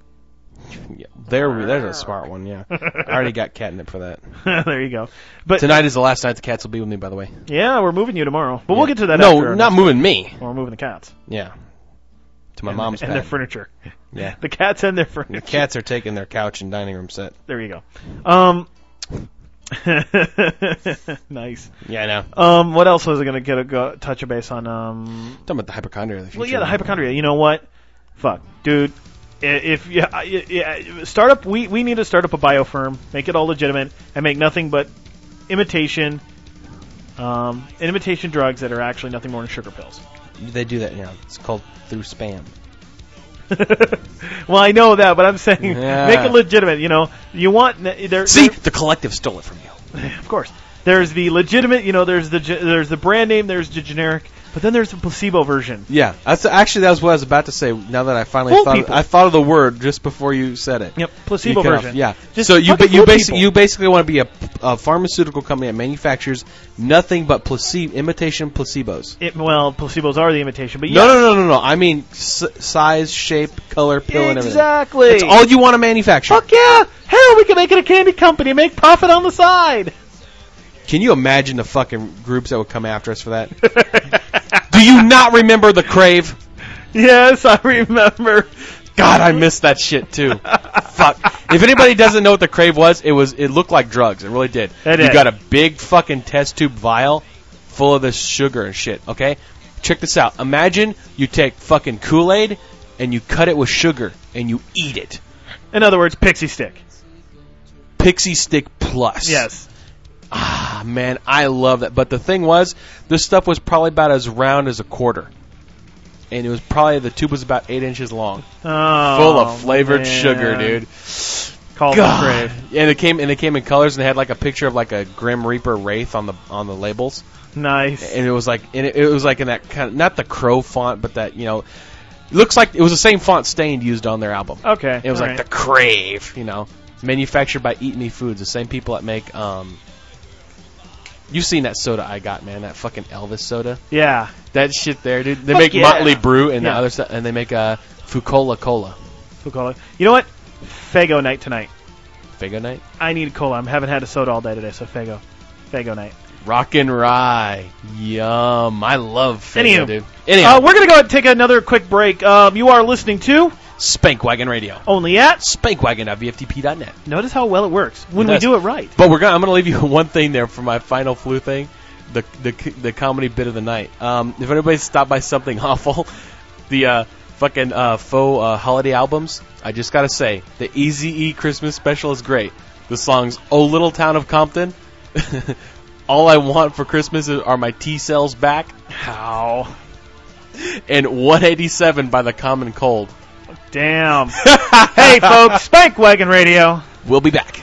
Yeah, there's a smart one, yeah. I already got catnip for that. There you go. But tonight is the last night the cats will be with me, by the way. Yeah, we're moving you tomorrow. But we'll get to that after. No, not moving me. We're moving the cats. Yeah. To my mom's and pad. their furniture. Yeah. The cats and their furniture. The cats are taking their couch and dining room set. There you go. Nice. Yeah, I know. What else was I going to get a touch base on? Talking about the hypochondria of the future. Well, yeah, the hypochondria. You know what? Fuck, dude. If startup, we need to start up a biofirm, make it all legitimate, and make nothing but imitation drugs that are actually nothing more than sugar pills. They do that now. It's called through spam. Well, I know that, but I'm saying make it legitimate. You know, you want the collective stole it from you. Of course, there's the legitimate. You know, there's the brand name. There's the generic. But then there's the placebo version. Yeah, that was what I was about to say. Now that I finally thought of the word just before you said it. Yep, placebo version. Yeah. So you basically want to be a pharmaceutical company that manufactures nothing but imitation placebos. Placebos are the imitation, but no. I mean size, shape, color, pill, and everything. Exactly. That's all you want to manufacture. Fuck yeah! Hell, we can make it a candy company and make profit on the side. Can you imagine the fucking groups that would come after us for that? Do you not remember the Crave? Yes, I remember. God, I missed that shit too. Fuck. If anybody doesn't know what the Crave was, it looked like drugs. It really did. You got a big fucking test tube vial full of this sugar and shit, okay? Check this out. Imagine you take fucking Kool-Aid and you cut it with sugar and you eat it. In other words, Pixie Stick. Pixie Stick Plus. Yes. Ah, man, I love that. But the thing was, this stuff was probably about as round as a quarter. And it was probably, the tube was about 8 inches long. Oh, full of flavored sugar, dude. Called the Crave. And they came in colors, and they had like a picture of like a Grim Reaper wraith on the labels. Nice. And it was like in that kind of, not the Crow font, but that, you know, it looks like it was the same font Stained used on their album. Okay. It was like the Crave, you know, manufactured by Eat Me Foods, the same people that make you've seen that soda I got, man, that fucking Elvis soda. Yeah. That shit there, dude. They make Motley Brew and the other stuff, and they make Fucola Cola. Fucola. You know what? Faygo night tonight. Faygo night? I need cola. I haven't had a soda all day today, so Faygo. Faygo night. Rockin' Rye. Yum. I love Faygo, dude. Anyhow. We're going to go ahead and take another quick break. You are listening to Spankwagon Radio. Only at spankwagon.vftp.net. Notice how well it works when we do it right. But I'm going to leave you one thing there for my final flu thing, the comedy bit of the night. If anybody's stopped by Something Awful, the fucking faux holiday albums, I just got to say, the Eazy-E Christmas special is great. The songs Oh Little Town of Compton, All I Want for Christmas are My T-Cells Back. How? And 187 by The Common Cold. Damn. Hey, folks, Spankwagon Radio. We'll be back.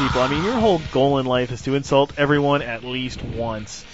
people? I mean, your whole goal in life is to insult everyone at least once.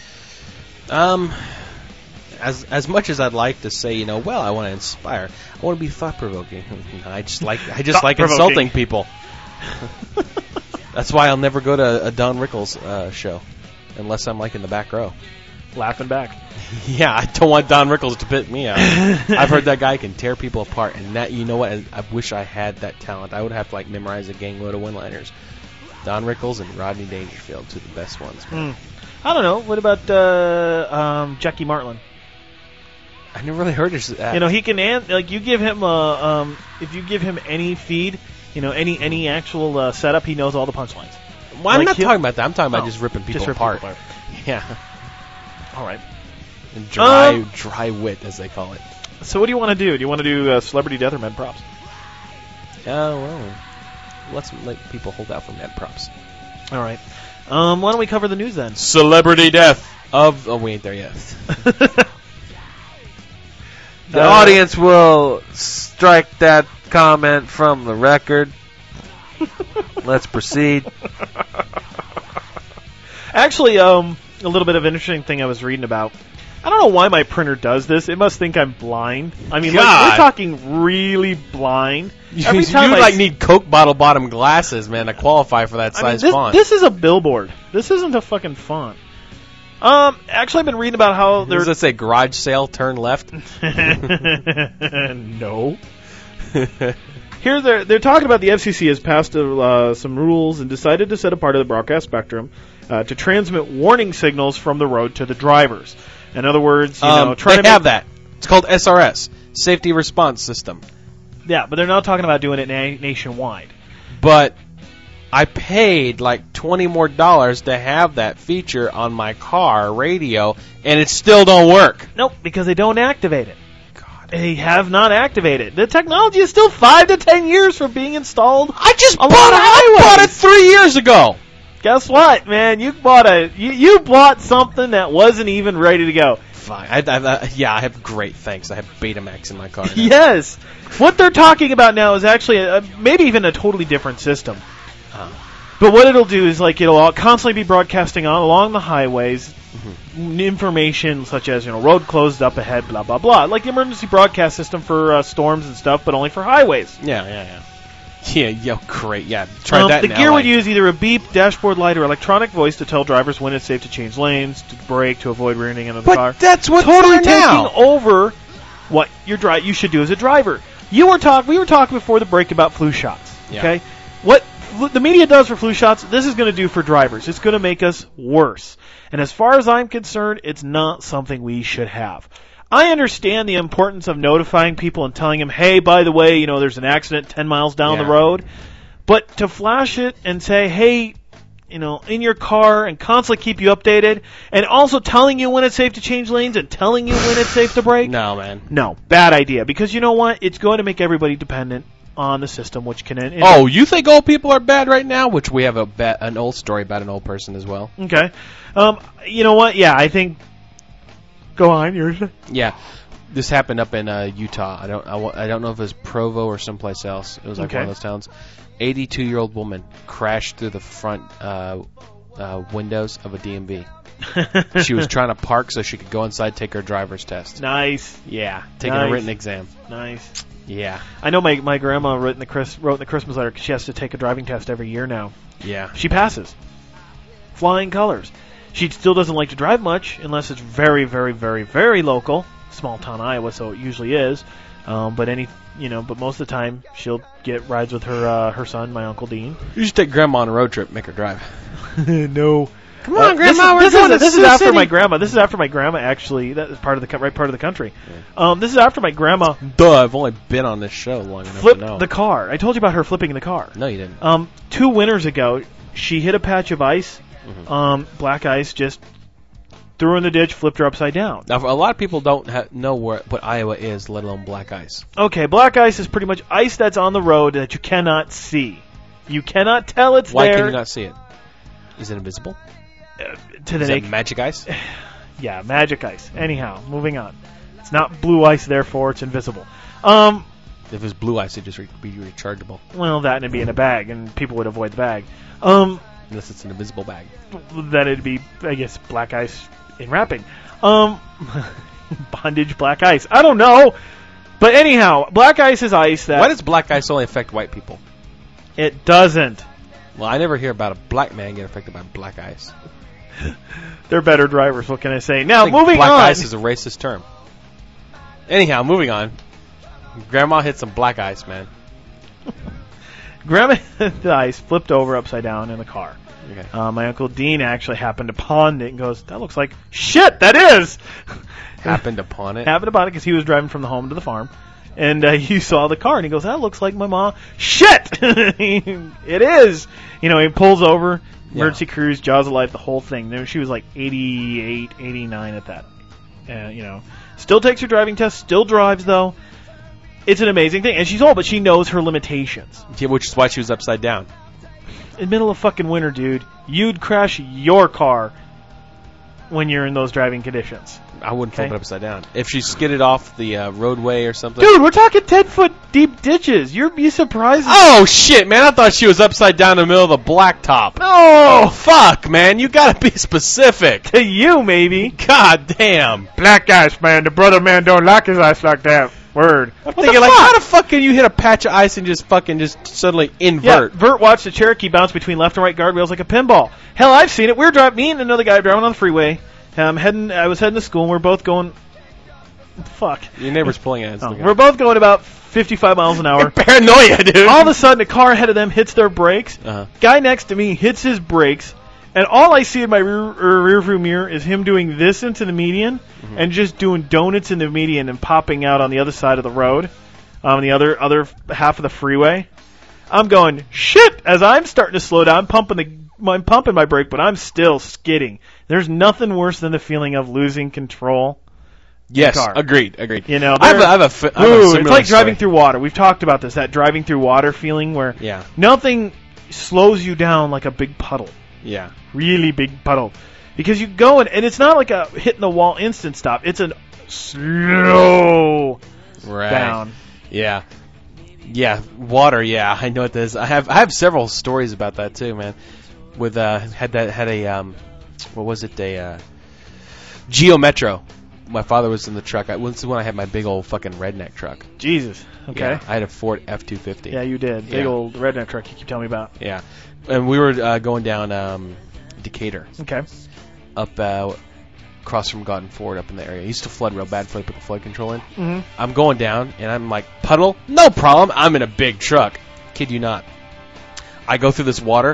As much as I'd like to say, well, I want to inspire, I want to be thought-provoking. I just like insulting people. That's why I'll never go to a Don Rickles show unless I'm like in the back row, laughing back. Yeah, I don't want Don Rickles to pick me out. I've heard that guy can tear people apart, and that, you know what? I wish I had that talent. I would have to memorize a gang load of one-liners. Don Rickles and Rodney Dangerfield, two of the best ones. Man. I don't know. What about Jackie Martling? I never really heard of that. He can you give him if you give him any feed, any actual setup, he knows all the punchlines. Well, I'm not talking about that. I'm talking about just ripping people apart. Yeah. All right. And dry wit, as they call it. So what do you want to do? Do you want to do celebrity death or med props? Well, let's let people hold out for med props. All right. Why don't we cover the news then? Celebrity death of... Oh, we ain't there yet. The audience will strike that comment from the record. Let's proceed. Actually, a little bit of an interesting thing I was reading about. I don't know why my printer does this. It must think I'm blind. I mean, we're talking really blind. Every time you need Coke bottle bottom glasses, man, to qualify for that size font. This is a billboard. This isn't a fucking font. Actually, I've been reading about how does it say garage sale, turn left? No. Here they're talking about the FCC has passed some rules and decided to set a part of the broadcast spectrum to transmit warning signals from the road to the drivers. In other words, they have that. It's called SRS, Safety Response System. Yeah, but they're not talking about doing it nationwide. But I paid $20 more to have that feature on my car radio, and it still don't work. Nope, because they don't activate it. God, they have not activated. The technology is still 5 to 10 years from being installed. I bought it 3 years ago. Guess what, man? You bought something that wasn't even ready to go. Fine. I have great thanks. I have Betamax in my car now. Yes. What they're talking about now is actually maybe even a totally different system. But what it'll do is it'll constantly be broadcasting along the highways information such as road closed up ahead, blah blah blah, like the emergency broadcast system for storms and stuff, but only for highways. Yeah, great. Yeah, try that. The gear would use either a beep, dashboard light, or electronic voice to tell drivers when it's safe to change lanes, to brake, to avoid rear-ending into the car. But that's what totally taking over what you should do as a driver. We were talking before the break about flu shots. Okay, what the media does for flu shots, this is going to do for drivers. It's going to make us worse. And as far as I'm concerned, it's not something we should have. I understand the importance of notifying people and telling them, hey, by the way, there's an accident 10 miles down the road. But to flash it and say, hey, in your car and constantly keep you updated and also telling you when it's safe to change lanes and telling you when it's safe to brake. No, man. No, bad idea. Because you know what? It's going to make everybody dependent on the system, which can end. Oh, you think old people are bad right now? Which we have an old story about an old person as well. Okay. You know what? Yeah, I think... Go on, yours. Yeah, this happened up in Utah. I don't know if it was Provo or someplace else. It was one of those towns. 82-year-old woman crashed through the front windows of a DMV. She was trying to park so she could go inside, take her driver's test. Nice. Yeah, taking a written exam. Nice. Yeah. I know my grandma wrote in the Christmas letter she has to take a driving test every year now. Yeah. She passes. Flying colors. She still doesn't like to drive much unless it's very, very, very, very local. Small town Iowa, so it usually is. But most of the time she'll get rides with her son, my Uncle Dean. You should take Grandma on a road trip, make her drive. No. Come on, Grandma. This is after my grandma. This is after my grandma. Actually, that is part of the right part of the country. Yeah. This is after my grandma. Duh! I've only been on this show long enough flipped to know. the car. I told you about her flipping the car. No, you didn't. 2 winters ago, she hit a patch of ice. Black ice, just threw her in the ditch, flipped her upside down. Now, a lot of people don't know what Iowa is, let alone black ice. Okay, black ice is pretty much ice that's on the road that you cannot see. You cannot tell it's Why there. Why can you not see it? Is it invisible? To the is that magic ice? Yeah, magic ice. Anyhow, moving on. It's not blue ice, therefore it's invisible. If it was blue ice, it'd just be rechargeable. Well, that and it'd be in a bag, and people would avoid the bag. Unless it's an invisible bag. Then it'd be, I guess, black ice in wrapping. Bondage black ice. I don't know. But anyhow, black ice is ice that... Why does black ice only affect white people? It doesn't. Well, I never hear about a black man getting affected by black ice. They're better drivers, what can I say? Now, moving on. Black ice is a racist term. Anyhow, moving on. Grandma hit some black ice, man. Grandma hit the ice, flipped over upside down in the car. Okay. My Uncle Dean actually happened to pawn it and goes, that looks like shit, that is! Happened to pawn it? Happened to pawn it because he was driving from the home to the farm. And he saw the car and he goes, that looks like my mom. Shit! It is! You know, he pulls over, emergency cruise, jaws of life, the whole thing. She was like 88, 89 at that. You know, still takes her driving test, still drives though. It's an amazing thing. And she's old, but she knows her limitations. Yeah, which is why she was upside down. In the middle of fucking winter, dude, you'd crash your car when you're in those driving conditions. I wouldn't flip it upside down. If she skidded off the roadway or something. Dude, we're talking 10-foot deep ditches. You'd be surprised. Oh, shit, man. I thought she was upside down in the middle of the blacktop. No. Oh, fuck, man. You gotta be specific. To you, maybe. God damn. Black ice, man. The brother man don't like his ice like that. Word. I'm thinking, like, how the fuck can you hit a patch of ice and just suddenly invert? Yeah, Vert watched the Cherokee bounce between left and right guardrails like a pinball. Hell, I've seen it. We were driving, me and another guy driving on the freeway. I was heading to school, and we're both going... Fuck. Your neighbor's pulling at us. Oh, we're both going about 55 miles an hour. Paranoia, dude. All of a sudden, a car ahead of them hits their brakes. Guy next to me hits his brakes. And all I see in my rear view mirror is him doing this into the median and just doing donuts in the median and popping out on the other side of the road, on the other half of the freeway. I'm going, shit, as I'm starting to slow down, I'm pumping my brake, but I'm still skidding. There's nothing worse than the feeling of losing control. Yes, car. agreed. You know, I have a similar it's like driving story. through water. We've talked about this, that driving through water feeling where nothing slows you down like a big puddle. Yeah. Really big puddle. Because you go and it's not like a hitting the wall instant stop. It's a slow down. Yeah. Yeah, water, I know what that is. I have several stories about that too, man. With had a what was it? A Geo Metro. My father was in the truck. This is when I had my big old fucking redneck truck. Jesus. Okay. Yeah, I had a Ford F-250. Yeah, you did. Big old redneck truck you keep telling me about. Yeah. And we were going down Decatur. Okay. Up across from Garden Ford up in the area. It used to flood real bad before they put the flood control in. Mm-hmm. I'm going down, and I'm like, puddle? No problem. I'm in a big truck. Kid you not. I go through this water.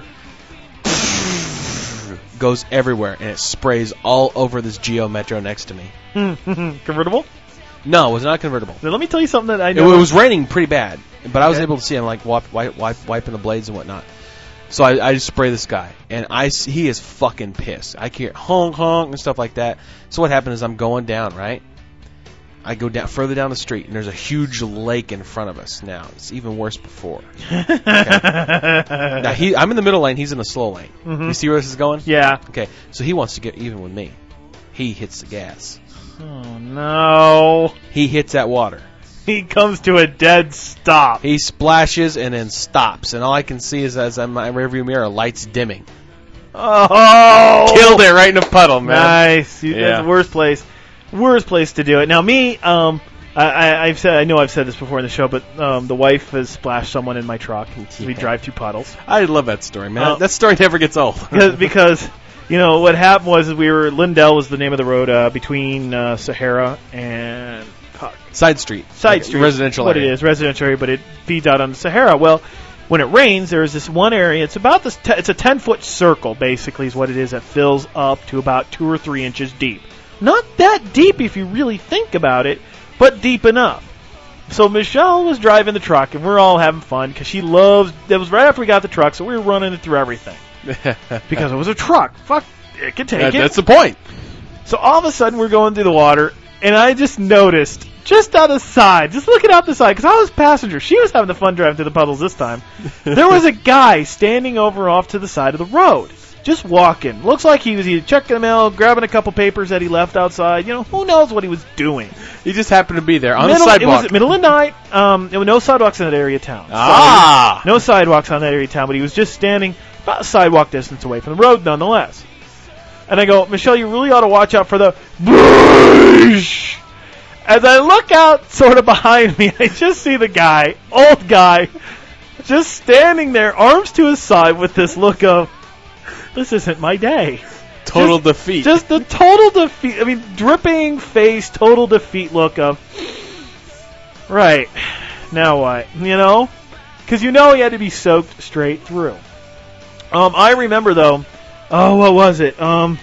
Goes everywhere, and it sprays all over this Geo Metro next to me. Convertible? No, it was not convertible. Now, let me tell you something that I know. It was raining pretty bad, but I was able to see him like wiping the blades and whatnot. So I just spray this guy, and he is fucking pissed. I hear honk honk and stuff like that. So what happened is I'm going down, right? I go down further down the street, and there's a huge lake in front of us. Now it's even worse before. Okay. Now I'm in the middle lane. He's in the slow lane. Mm-hmm. You see where this is going? Yeah. Okay. So he wants to get even with me. He hits the gas. Oh no! He hits that water. He comes to a dead stop. He splashes and then stops, and all I can see is as in my rearview mirror, lights dimming. Oh! Killed it right in the puddle, man. Nice. That's the worst place. Worst place to do it. Now, me, I've said this before in the show, but the wife has splashed someone in my truck. We drive through puddles. I love that story, man. That story never gets old. because you know what happened was Lindell was the name of the road between Sahara and Side Street, residential what area. It is residential area, but it feeds out on the Sahara. Well, when it rains, there's this one area. It's about this. It's a 10-foot circle, basically, is what it is. That fills up to about 2 or 3 inches deep. Not that deep if you really think about it, but deep enough. So Michelle was driving the truck, and we're all having fun because she loves. That was right after we got the truck, so we were running it through everything because it was a truck. Fuck, it could take it. That's the point. So all of a sudden, we're going through the water, and I just noticed, just on the side, just looking out the side, because I was passenger. She was having the fun driving through the puddles this time. There was a guy standing over off to the side of the road. Just walking. Looks like he was either checking the mail, grabbing a couple papers that he left outside. You know, who knows what he was doing. He just happened to be there on the sidewalk. It was middle of the night. There were no sidewalks in that area of town. Ah! No sidewalks on that area of town, but he was just standing, about a sidewalk distance away from the road nonetheless. And I go, Michelle, you really ought to watch out for the boosh. As I look out sort of behind me, I just see the guy, old guy, just standing there, arms to his side with this look of, this isn't my day. Total defeat. Just the total defeat. I mean, dripping face, total defeat look of, right, now what? You know? Because you know he had to be soaked straight through. I remember, though, what was it?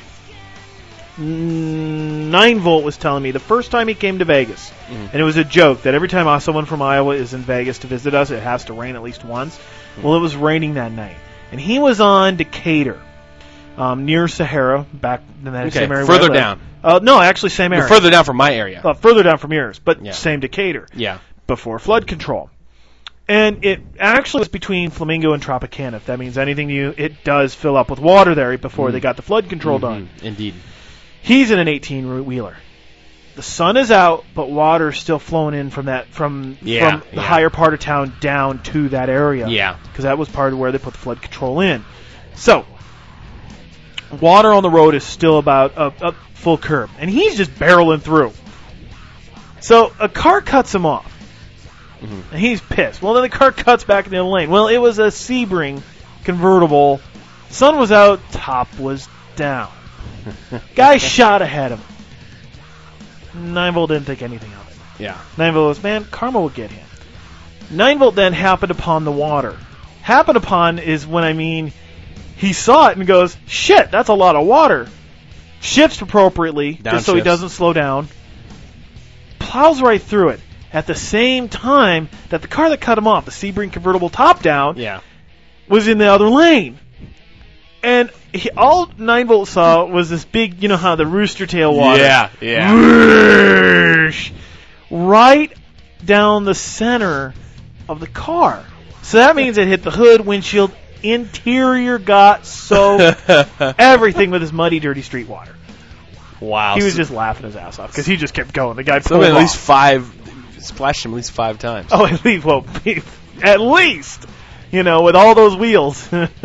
9-Volt was telling me the first time he came to Vegas, and it was a joke that every time someone from Iowa is in Vegas to visit us, it has to rain at least once. Well, it was raining that night. And he was on Decatur, near Sahara, back in that same area. Further down. No, actually same area. You're further down from my area. Further down from yours, but same Decatur. Yeah. Before flood control. And it actually was between Flamingo and Tropicana. If that means anything to you, it does fill up with water there before they got the flood control done. Indeed. He's in an 18-wheeler. The sun is out, but water's still flowing in from the higher part of town down to that area. Yeah. Because that was part of where they put the flood control in. So, water on the road is still about up full curb. And he's just barreling through. So, a car cuts him off. And he's pissed. Well, then the car cuts back into the lane. Well, it was a Sebring convertible. Sun was out, top was down. Guy shot ahead of him. 9-Volt didn't think anything of it. Yeah. 9-Volt was, man, karma will get him. 9-Volt then happened upon the water. Happened upon is when I mean he saw it and goes, shit, that's a lot of water. Shifts appropriately, just so he doesn't slow down. Plows right through it. At the same time that the car that cut him off, the Sebring convertible top down, was in the other lane. And all 9-Volt saw was this big, you know how the rooster tail water. Yeah. Whoosh, right down the center of the car. So that means it hit the hood, windshield, interior got soaked, everything with his muddy, dirty street water. Wow. He was just laughing his ass off because he just kept going. The guy pulled at least splashed him at least 5 times. Oh, at least, well, at least, you know, with all those wheels.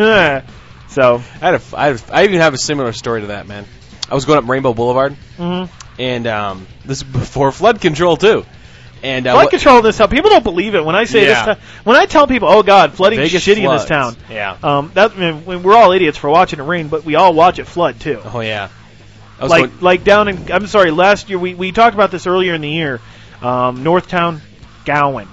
So I even have a similar story to that, man. I was going up Rainbow Boulevard, and this is before flood control too. And flood control in this town, people don't believe it when I say this. When I tell people, "Oh God, flooding is shitty floods. In this town," we're all idiots for watching it rain, but we all watch it flood too. Oh yeah, like down in. I'm sorry, last year we talked about this earlier in the year. Northtown, Gowan.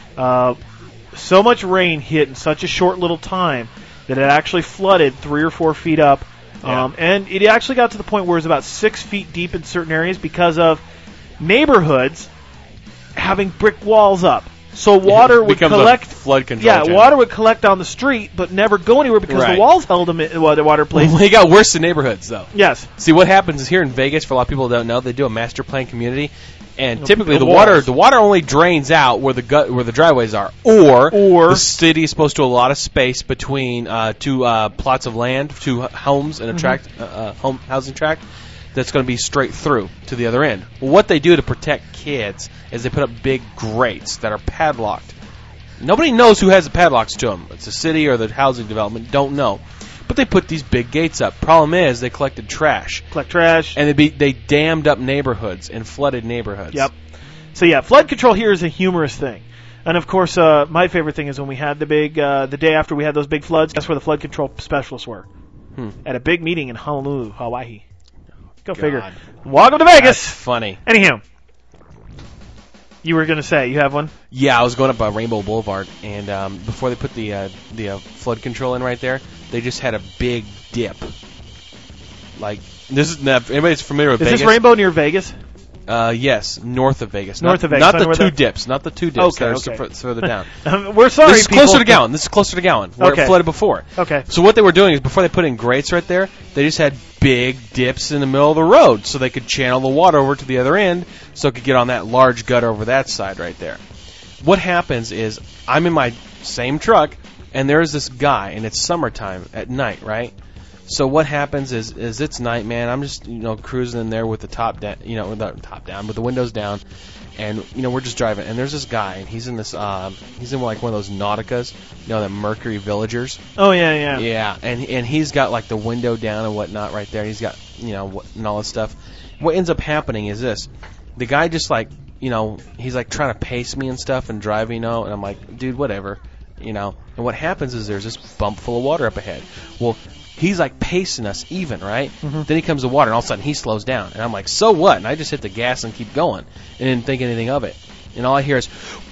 So much rain hit in such a short little time that it actually flooded 3 or 4 feet up. And it actually got to the point where it was about 6 feet deep in certain areas because of neighborhoods having brick walls up. So water would collect. Flood control. Yeah, water would collect on the street, but never go anywhere because the walls held them in the water place. Well, it got worse in neighborhoods, though. Yes. See, what happens is here in Vegas, for a lot of people who don't know, they do a master plan community, and typically the water only drains out where the driveways are, or the city is supposed to allot a space between 2 plots of land, 2 homes and a home housing tract. That's going to be straight through to the other end. Well, what they do to protect kids is they put up big grates that are padlocked. Nobody knows who has the padlocks to them. It's the city or the housing development. Don't know. But they put these big gates up. Problem is, they collected trash. And they dammed up neighborhoods and flooded neighborhoods. Yep. So, yeah, flood control here is a humorous thing. And, of course, my favorite thing is when we had the day after we had those big floods, that's where the flood control specialists were. At a big meeting in Honolulu, Hawaii. Go figure. Welcome to Vegas. That's funny. Anyhow, you were going to say, you have one? Yeah, I was going up Rainbow Boulevard, and before they put the flood control in right there, they just had a big dip. Like, this is anybody's familiar with Vegas? Is this Rainbow near Vegas? Yes, north of Vegas. North of Vegas. Not the 2 dips. Not the 2 dips that are further down. We're sorry, This is closer to Gowan. This is closer to Gowan, where it flooded before. Okay. So what they were doing is before they put in grates right there, they just had big dips in the middle of the road so they could channel the water over to the other end so it could get on that large gutter over that side right there. What happens is I'm in my same truck, and there's this guy, and it's summertime at night, right? So what happens is it's night, man. I'm just cruising in there with the top down, with the top down, with the windows down, And we're just driving, and there's this guy, and he's in this he's in like one of those Nauticas, the Mercury Villagers. Oh yeah. Yeah, and he's got like the window down and whatnot right there. He's got and all this stuff. What ends up happening is this: the guy just like he's like trying to pace me and stuff and drive, and I'm like, dude, whatever, And what happens is there's this bump full of water up ahead. Well, he's like pacing us even, right? Mm-hmm. Then he comes to water, and all of a sudden he slows down, and I'm like, so what? And I just hit the gas and keep going, and didn't think anything of it. And all I hear is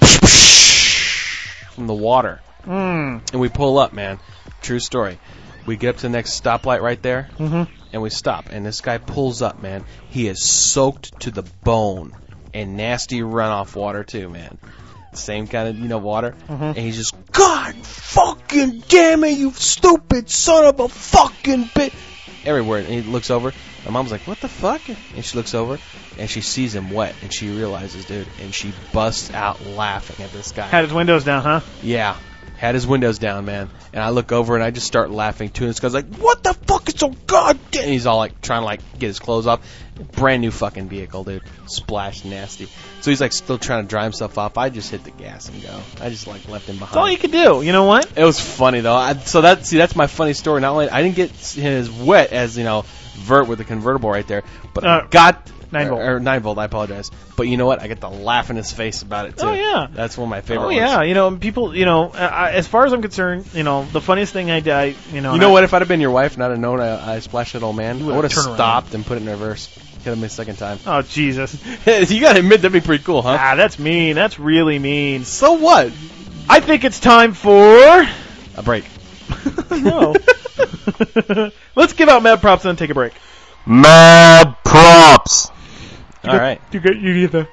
from the water. And we pull up, man. True story. We get up to the next stoplight right there, and we stop. And this guy pulls up, man. He is soaked to the bone, and nasty runoff water too, man. Same kind of, water. And he's just, God fucking damn it, you stupid son of a fucking bitch. Everywhere. And he looks over. My mom's like, what the fuck? And she looks over, and she sees him wet, and she realizes, dude, and she busts out laughing at this guy. Had his windows down, huh? Yeah. Had his windows down, man. And I look over, and I just start laughing, too. And this guy's like, what the fuck is so goddamn? And he's all, like, trying to, like, get his clothes off. Brand new fucking vehicle, dude. Splashed nasty. So he's, like, still trying to dry himself off. I just hit the gas and go. I just, like, left him behind. That's all you could do. You know what? It was funny, though. That's my funny story. Not only I didn't get as wet as, Vert with the convertible right there, but I got 9 volt. Or 9 volt, I apologize. But you know what? I get the laugh in his face about it, too. Oh, yeah. That's one of my favorite ones. Yeah. People, as far as I'm concerned, the funniest thing I did, You know what? If I'd have been your wife and I'd have known I splashed that old man, I would have stopped and put it in reverse. Could have missed second time. Oh, Jesus. You got to admit, that'd be pretty cool, huh? That's mean. That's really mean. So what? I think it's time for... a break. No. Let's give out mad props and then take a break. Mad props. All right. You get the...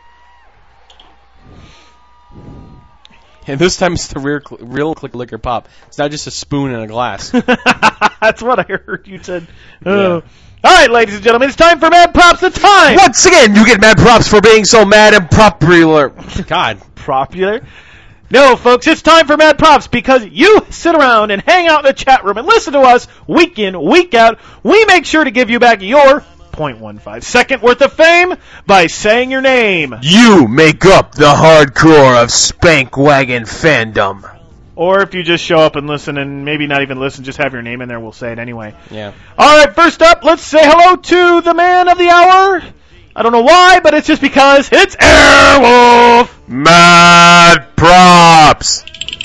And this time it's the real Click Liquor Pop. It's not just a spoon in a glass. That's what I heard you said. Oh. Yeah. All right, ladies and gentlemen, it's time for Mad Props. The time. Once again, you get mad props for being so mad and popular. God. Popular? No, folks, it's time for Mad Props because you sit around and hang out in the chat room and listen to us week in, week out. We make sure to give you back your 0.15 second worth of fame by saying your name. You make up the hardcore of Spankwagon fandom. Or if you just show up and listen and maybe not even listen, just have your name in there, we'll say it anyway. Yeah. All right, first up, let's say hello to the man of the hour. I don't know why, but it's just because it's Airwolf. Mad props.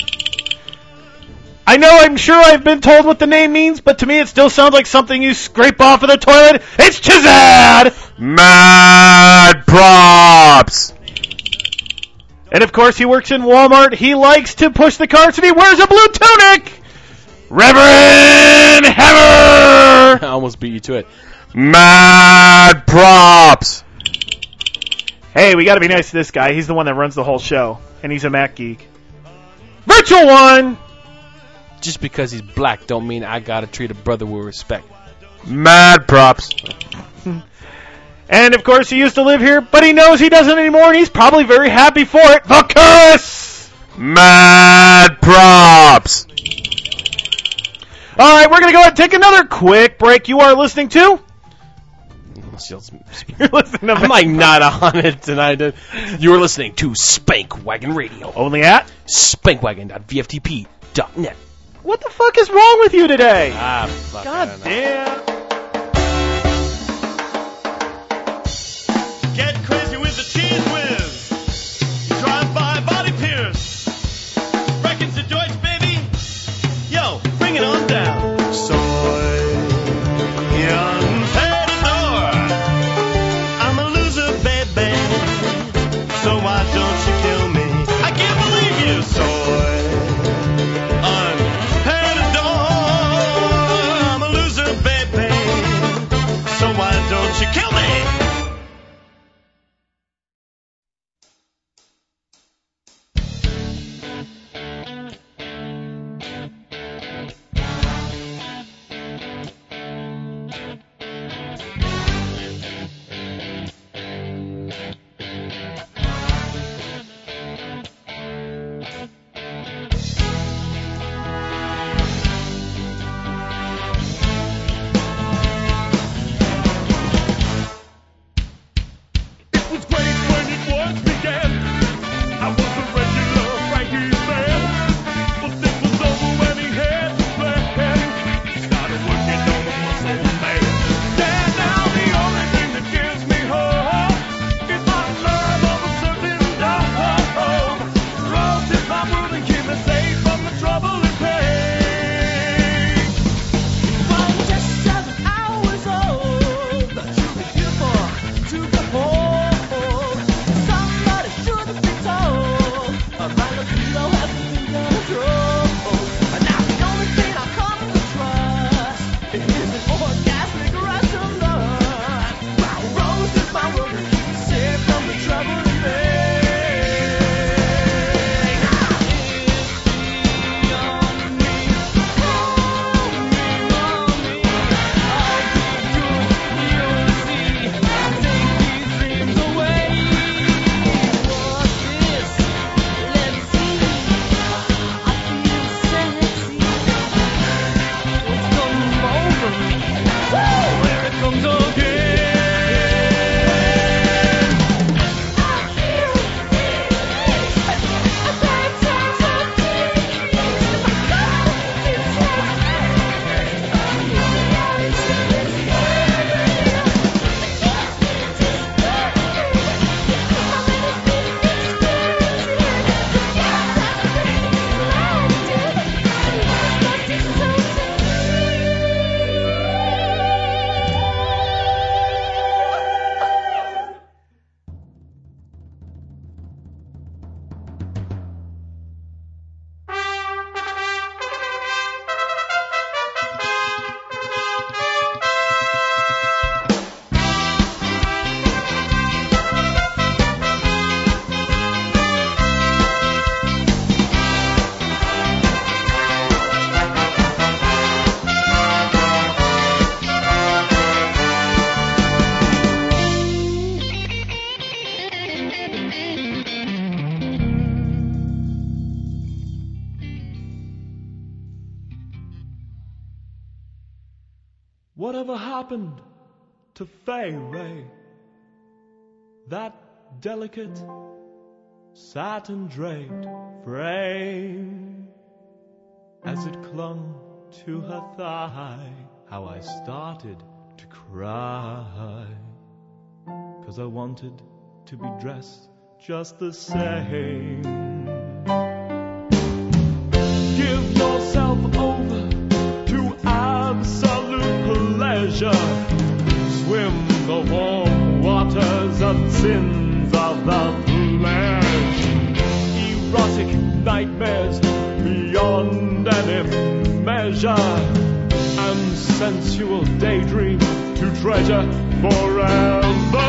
I'm sure I've been told what the name means, but to me it still sounds like something you scrape off of the toilet. It's Chizad. Mad props. And of course he works in Walmart. He likes to push the carts and he wears a blue tunic. Reverend Hammer. I almost beat you to it. Mad props. Hey, we got to be nice to this guy. He's the one that runs the whole show, and he's a Mac geek. Virtual One. Just because he's black don't mean I gotta treat a brother with respect. Mad props. And of course he used to live here, but he knows he doesn't anymore, and he's probably very happy for it. Vacus. Mad props. All right, we're gonna go ahead and take another quick break. You are listening to. You're listening to I'm like not on it tonight. You're listening to Spankwagon Radio. Only at spankwagon.vftp.net. What the fuck is wrong with you today? Fuck. God damn. Get crazy with the cheese whiz. Drive by Body Pierce. Reckons the Deutsch, baby. Yo, bring it on down. Soy Unfedor. I'm a loser, baby. So why don't you kill me? I can't believe you. Soy Unfedor. I'm a loser, baby. Whatever happened to Fay Ray? That delicate, satin-draped frame, as it clung to her thigh, how I started to cry, 'cause I wanted to be dressed just the same. Give yourself over to absolute pleasure. Swim the warm waters of sins of the flesh. Erotic nightmares beyond any measure. And sensual daydream to treasure forever.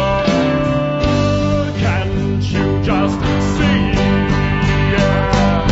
Can't you just see? Yeah.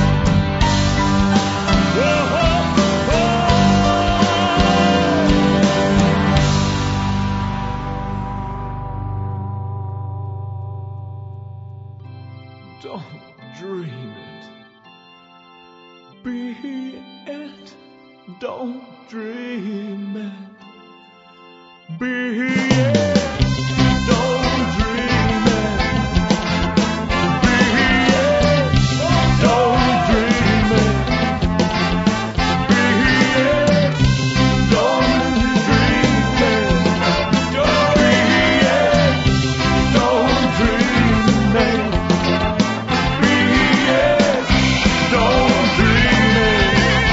Don't dream it. Be it. Don't dream it. Be it. Don't dream it. Be it. Don't dream it. Be it. Don't dream it. Be it. Don't dream it. Be it. Don't dream it.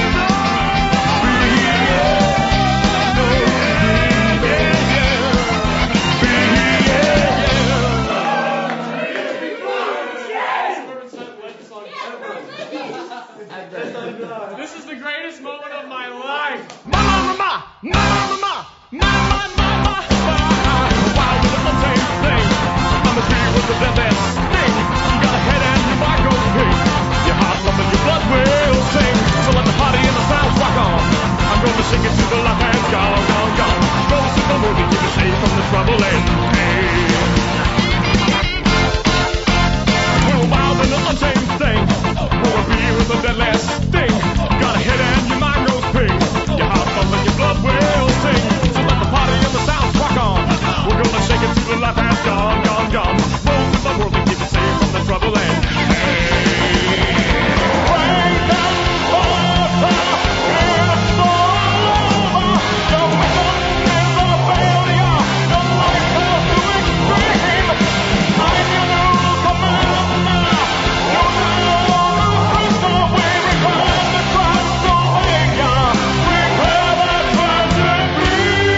This is the greatest moment of my life. Mama, why was it the same thing? Number 3 was the deadliest thing. You got a head and your mind goes pink. Your heart lump and your blood will sing. So let the party and the sounds rock on. I'm going to sing it to the left hand, gone, gone, gone. Go to the movie, keep you safe from the trouble and pain. We're wild and the same thing. Pour a beer with the deadliest thing. Got a head and your mind goes pink. Your heart thump and your blood will sing. So let the party and the sounds rock on. We're gonna shake it till the life has gone, gone, gone. Roll to the world and keep it safe from the trouble and pain. Wake up, it's all over. Don't never failure. Don't like how to extreme. I'm your new commander. You're the only crystal we require the Transylvania. Prepare the tragedy.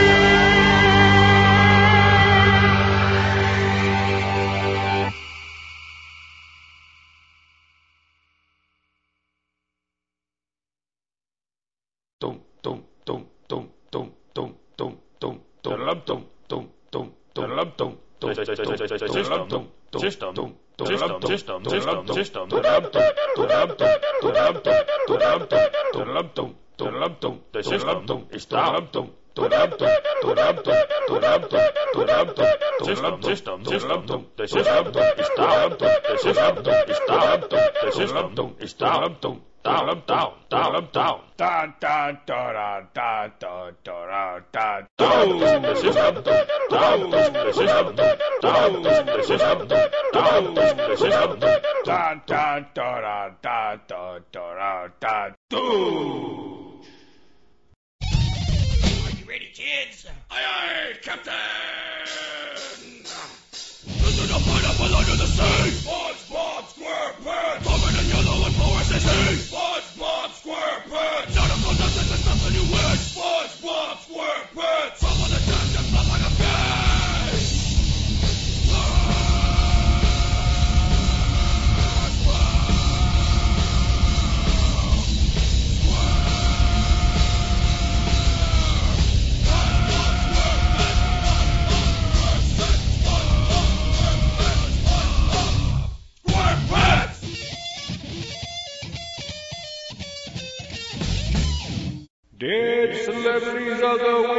Dead Celebrities of the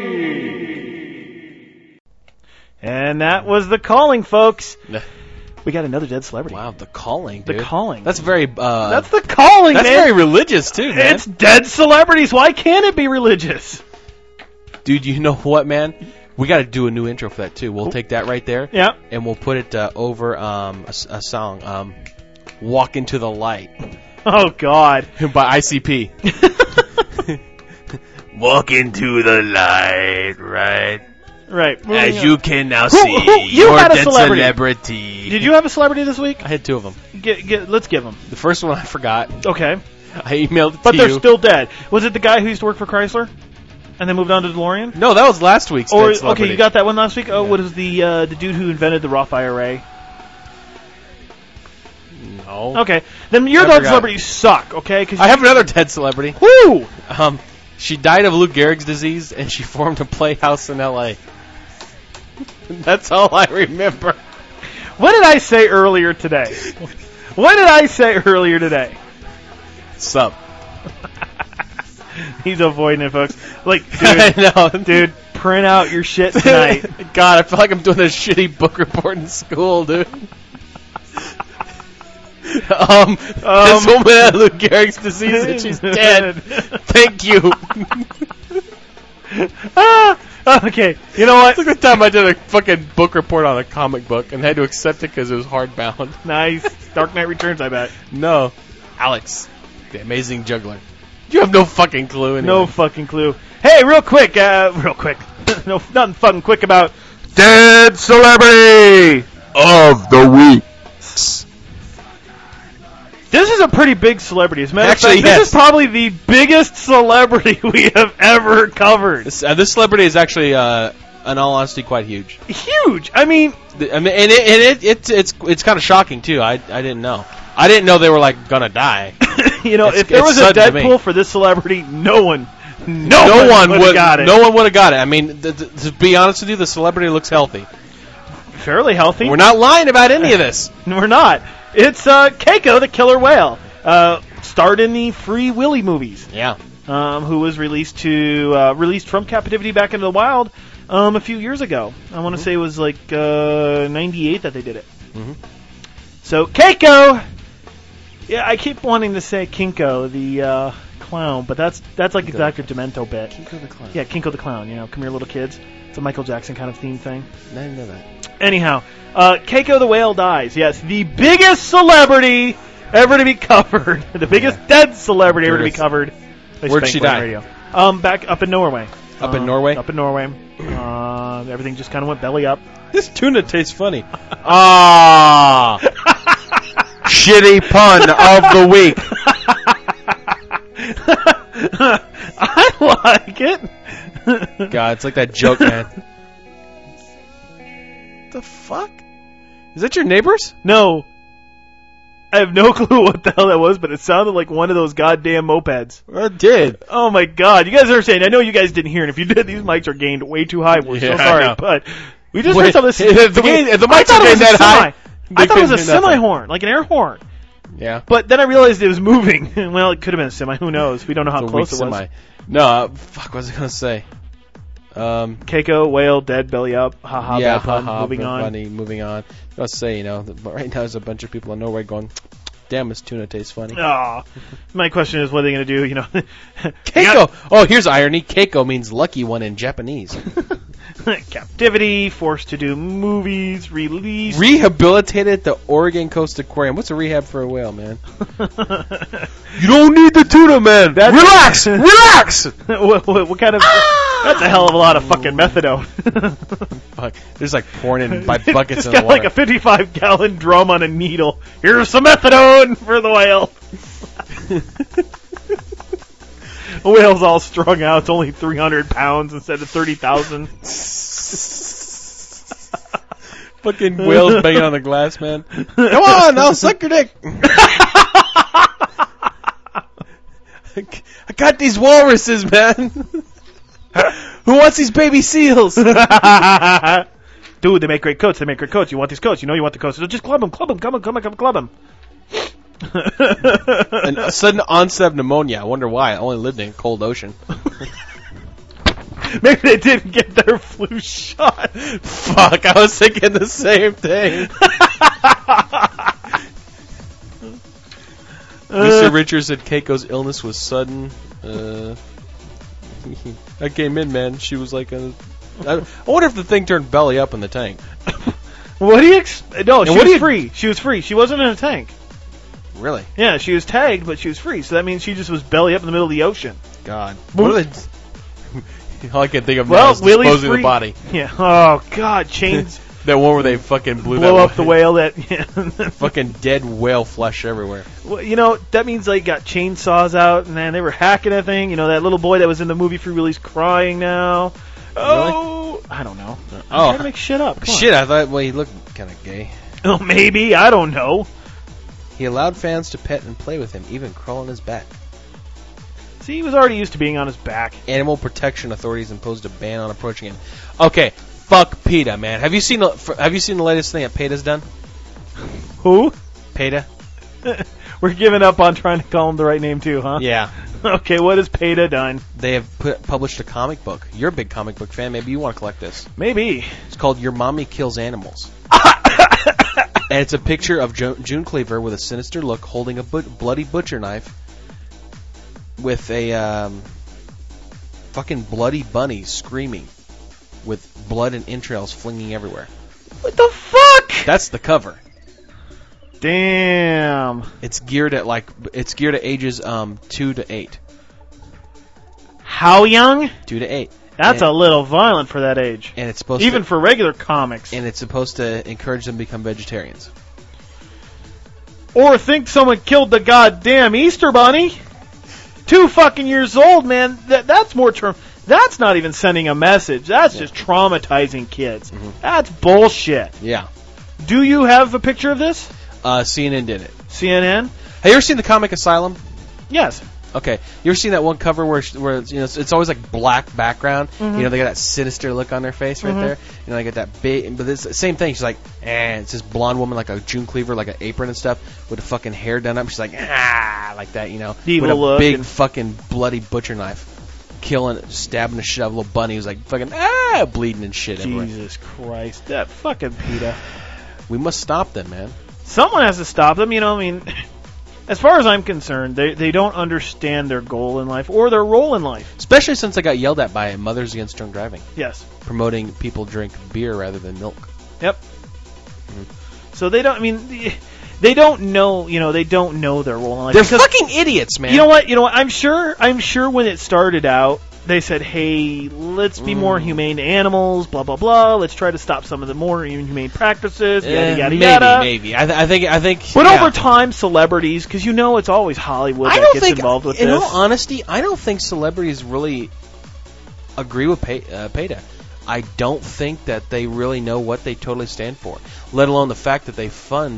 Week. And that was The Calling, folks. We got another dead celebrity. Wow, The Calling, dude. The Calling. That's very, That's The Calling, that's man. very religious, too, man. It's dead celebrities. Why can't it be religious? Dude, you know what, man? We got to do a new intro for that too. We'll take that right there. Yeah. And we'll put it over a song, "Walk Into the Light." Oh God. By ICP. Walk into the light, right? Right. As you can now see, you your had a dead celebrity. Did you have a celebrity this week? I had 2 of them. Let's give them. The first one I forgot. Okay. I emailed it But to they're you. still dead. Was it the guy who used to work for Chrysler? And then moved on to DeLorean? No, that was last week's dead celebrity. Okay, you got that one last week? Oh, what is the dude who invented the Roth IRA? No. Okay. Then your dead celebrities suck, okay? I have another dead celebrity. Woo! She died of Lou Gehrig's disease, and she formed a playhouse in L.A. That's all I remember. What did I say earlier today? Sup? He's avoiding it, folks. Like, dude, I know. Dude, print out your shit tonight. God, I feel like I'm doing a shitty book report in school, dude. This woman had Lou Gehrig's disease and she's dead. Thank you. Okay, you know what? It's like the time I did a fucking book report on a comic book and had to accept it because it was hardbound. Nice. Dark Knight Returns, I bet. No. Alex, the amazing juggler. You have no fucking clue anyway. No fucking clue. Hey, real quick. No, nothing fucking quick about Dead Celebrity of the Week. This is a pretty big celebrity. As a matter of Actually, fact, yes. This is probably the biggest celebrity we have ever covered. This celebrity is actually, in all honesty, quite huge. Huge. I mean, it's kind of shocking too. I didn't know. I didn't know they were like gonna die. If there was a Deadpool for this celebrity, no one would have got it. No one would have got it. I mean, to be honest with you, the celebrity looks healthy. Fairly healthy. We're not lying about any of this. We're not. It's Keiko the Killer Whale. Starred in the Free Willy movies. Yeah. Who was released from captivity back into the wild a few years ago. I want to say it was like 98 that they did it. Mm-hmm. So Keiko. Yeah, I keep wanting to say Kinko the clown, but that's like a Dr. Demento bit. Kinko the clown. Yeah, Kinko the clown. Come here, little kids. It's a Michael Jackson kind of theme thing. I didn't know that. Anyhow, Keiko the whale dies. Yes, the biggest celebrity ever to be covered. The biggest dead celebrity ever to be covered. Where'd she die? Radio. Back up in Norway. Up in Norway? Up in Norway. Everything just kind of went belly up. This tuna tastes funny. Shitty pun of the week. I like it. God, it's like that joke, man. The fuck? Is that your neighbors? No. I have no clue what the hell that was, but it sounded like one of those goddamn mopeds. It did. Oh my god. You guys are saying, I know you guys didn't hear, and if you did, these mics are gained way too high. We're so sorry, but we just heard some of this. If the mics are gained that high, I thought it was a semi-horn, like an air horn. Yeah. But then I realized it was moving. Well, it could have been a semi. Who knows? We don't know how close it was. Semi. No, fuck, what was I going to say? Keiko, whale, dead, belly up. Haha, yeah, bad pun. Moving on. Funny, moving on. I was say, but right now there's a bunch of people in Norway going, damn, this tuna tastes funny. Oh, my question is, what are they going to do? Keiko! Oh, here's irony. Keiko means lucky one in Japanese. Captivity, forced to do movies, release. Rehabilitated at the Oregon Coast Aquarium. What's a rehab for a whale, man? You don't need the tuna, man. Relax! Relax! What kind of... That's a hell of a lot of fucking methadone. Fuck. There's like pouring in by buckets in the water. It's got like a 55-gallon drum on a needle. Here's some methadone for the whale. The whale's all strung out. It's only 300 pounds instead of 30,000. Fucking whales banging on the glass, man. Come on, now suck your dick. I got these walruses, man. Who wants these baby seals? Dude, they make great coats. You want these coats. You know you want the coats. So just club them. Come on. A sudden onset of pneumonia. I wonder why. I only lived in a cold ocean. Maybe they didn't get their flu shot. Fuck, I was thinking the same thing. Mr. Richards said Keiko's illness was sudden. I came in, man. She was like I wonder if the thing turned belly up in the tank. What do you No, she was free. She was free. She wasn't in a tank. Really? Yeah, she was tagged, but she was free. So that means she just was belly up in the middle of the ocean. God. What are they... All I can think of now is Willie's disposing free. the body. Yeah. Oh, God. Chains... That one where they fucking blow up the whale. Fucking dead whale flesh everywhere. Well, that means they got chainsaws out, and then they were hacking that thing. That little boy that was in the movie Free Willy's crying now. Oh, really? I don't know. I'm trying to make shit up. Shit, I thought, he looked kind of gay. Oh, maybe. I don't know. He allowed fans to pet and play with him, even crawl on his back. See, he was already used to being on his back. Animal protection authorities imposed a ban on approaching him. Okay. Fuck PETA, man. Have you seen the latest thing that PETA's done? Who? PETA. We're giving up on trying to call him the right name too, huh? Yeah. Okay, what has PETA done? They have published a comic book. You're a big comic book fan. Maybe you want to collect this. Maybe. It's called Your Mommy Kills Animals. And it's a picture of June Cleaver with a sinister look holding a bloody butcher knife with a fucking bloody bunny screaming, with blood and entrails flinging everywhere. What the fuck? That's the cover. Damn. It's geared at ages 2 to 8. How young? 2 to 8. That's a little violent for that age. And it's supposed even for regular comics. And it's supposed to encourage them to become vegetarians. Or think someone killed the goddamn Easter Bunny. 2 fucking years old, man. That's more That's not even sending a message. That's just traumatizing kids. Mm-hmm. That's bullshit. Yeah. Do you have a picture of this? CNN did it. CNN? Have you ever seen the Comic Asylum? Yes. Okay. You ever seen that one cover where it's always like black background? Mm-hmm. They got that sinister look on their face right there. They got that big, but it's the same thing. She's like, it's this blonde woman, like a June Cleaver, like an apron and stuff, with the fucking hair done up. She's like, like that, Evil with a look big fucking bloody butcher knife. Stabbing the shit out of a little bunny who's like fucking bleeding and shit everywhere. Jesus Christ, that fucking PETA. We must stop them, man. Someone has to stop them. As far as I'm concerned, they don't understand their goal in life or their role in life. Especially since they got yelled at by Mothers Against Drunk Driving. Yes. Promoting people drink beer rather than milk. Yep. Mm-hmm. So they don't. They don't know. They don't know their role in life. They're fucking idiots, man. You know what? I'm sure when it started out, they said, "Hey, let's be more humane to animals." Blah blah blah. Let's try to stop some of the more inhumane practices. Yada yada yada. Maybe. I think. But over time, celebrities, because it's always Hollywood that gets involved with this. In all honesty, I don't think celebrities really agree with PETA. I don't think that they really know what they totally stand for, let alone the fact that they fund,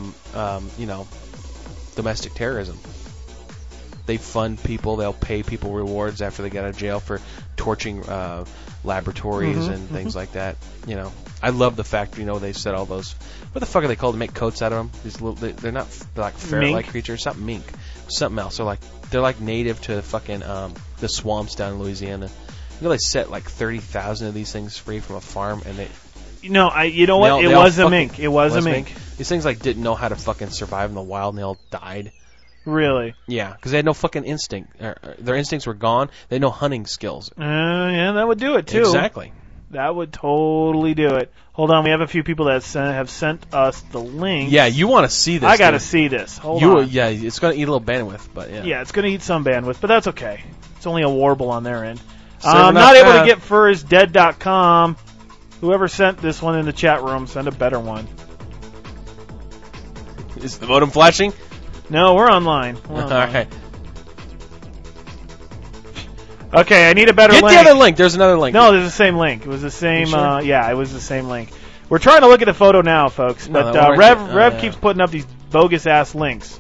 domestic terrorism. They fund people. They'll pay people rewards after they get out of jail for torching laboratories and things like that. I love the fact they said all those. What the fuck are they called to make coats out of them? These little, they're not like ferret-like creatures. Something mink, something else. They're like native to fucking the swamps down in Louisiana. They set like 30,000 of these things free from a farm, and they. It was a mink. It was a mink. These things didn't know how to fucking survive in the wild, and they all died. Really? Yeah, because they had no fucking instinct. Their instincts were gone. They had no hunting skills. Yeah, that would do it too. Exactly. That would totally do it. Hold on, we have a few people that have sent us the link. Yeah, you want to see this. I got to see this. Hold on. Yeah, it's going to eat a little bandwidth, but yeah. Yeah, it's going to eat some bandwidth, but that's okay. It's only a warble on their end. I'm not able to get furisdead.com. Whoever sent this one in the chat room, send a better one. Is the modem flashing? No, we're online. All right. Okay, I need a better link. Get the other link. There's another link. No, there's the same link. It was the same. Sure? It was the same link. We're trying to look at the photo now, folks. But Rev keeps putting up these bogus-ass links.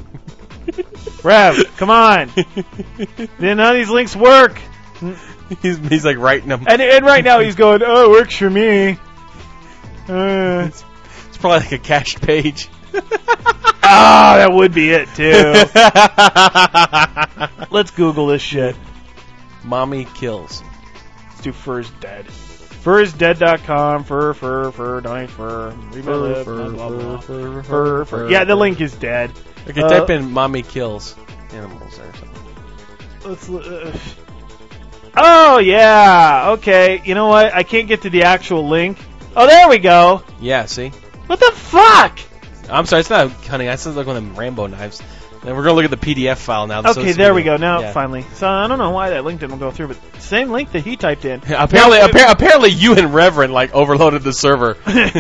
Rev, come on. None of these links work. He's like writing them. And right now he's going, it works for me. It's probably like a cached page. That would be it, too. Let's Google this shit. Mommy kills. Let's do Fur's Dead. Furisdead.com. Donate fur. Yeah, the link is dead. Okay, type in Mommy kills animals or something. Oh, yeah. Okay. You know what? I can't get to the actual link. Oh, there we go. Yeah, see? What the fuck? I'm sorry, it's not cutting. I said like one of them Rambo knives. And we're going to look at the PDF file now. Okay, there we go. Now, finally. So, I don't know why that link didn't go through, but same link that he typed in. Apparently you and Reverend, like, overloaded the server.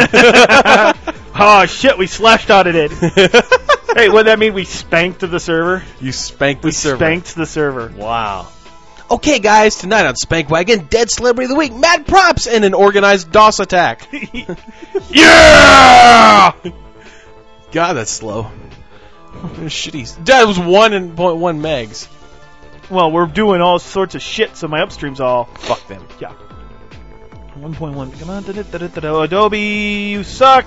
Oh, shit, we slashdotted it. Hey, what does that mean? We spanked the server? You spanked the server. Spanked the server. Wow. Okay, guys, tonight on Spank Wagon, Dead Celebrity of the Week, mad props, and an organized DOS attack. Yeah! God, that's slow. Shitty. That was 1.1 megs. Well, we're doing all sorts of shit, so my upstream's all... Fuck them. Yeah. 1.1. Come on. Adobe, you suck.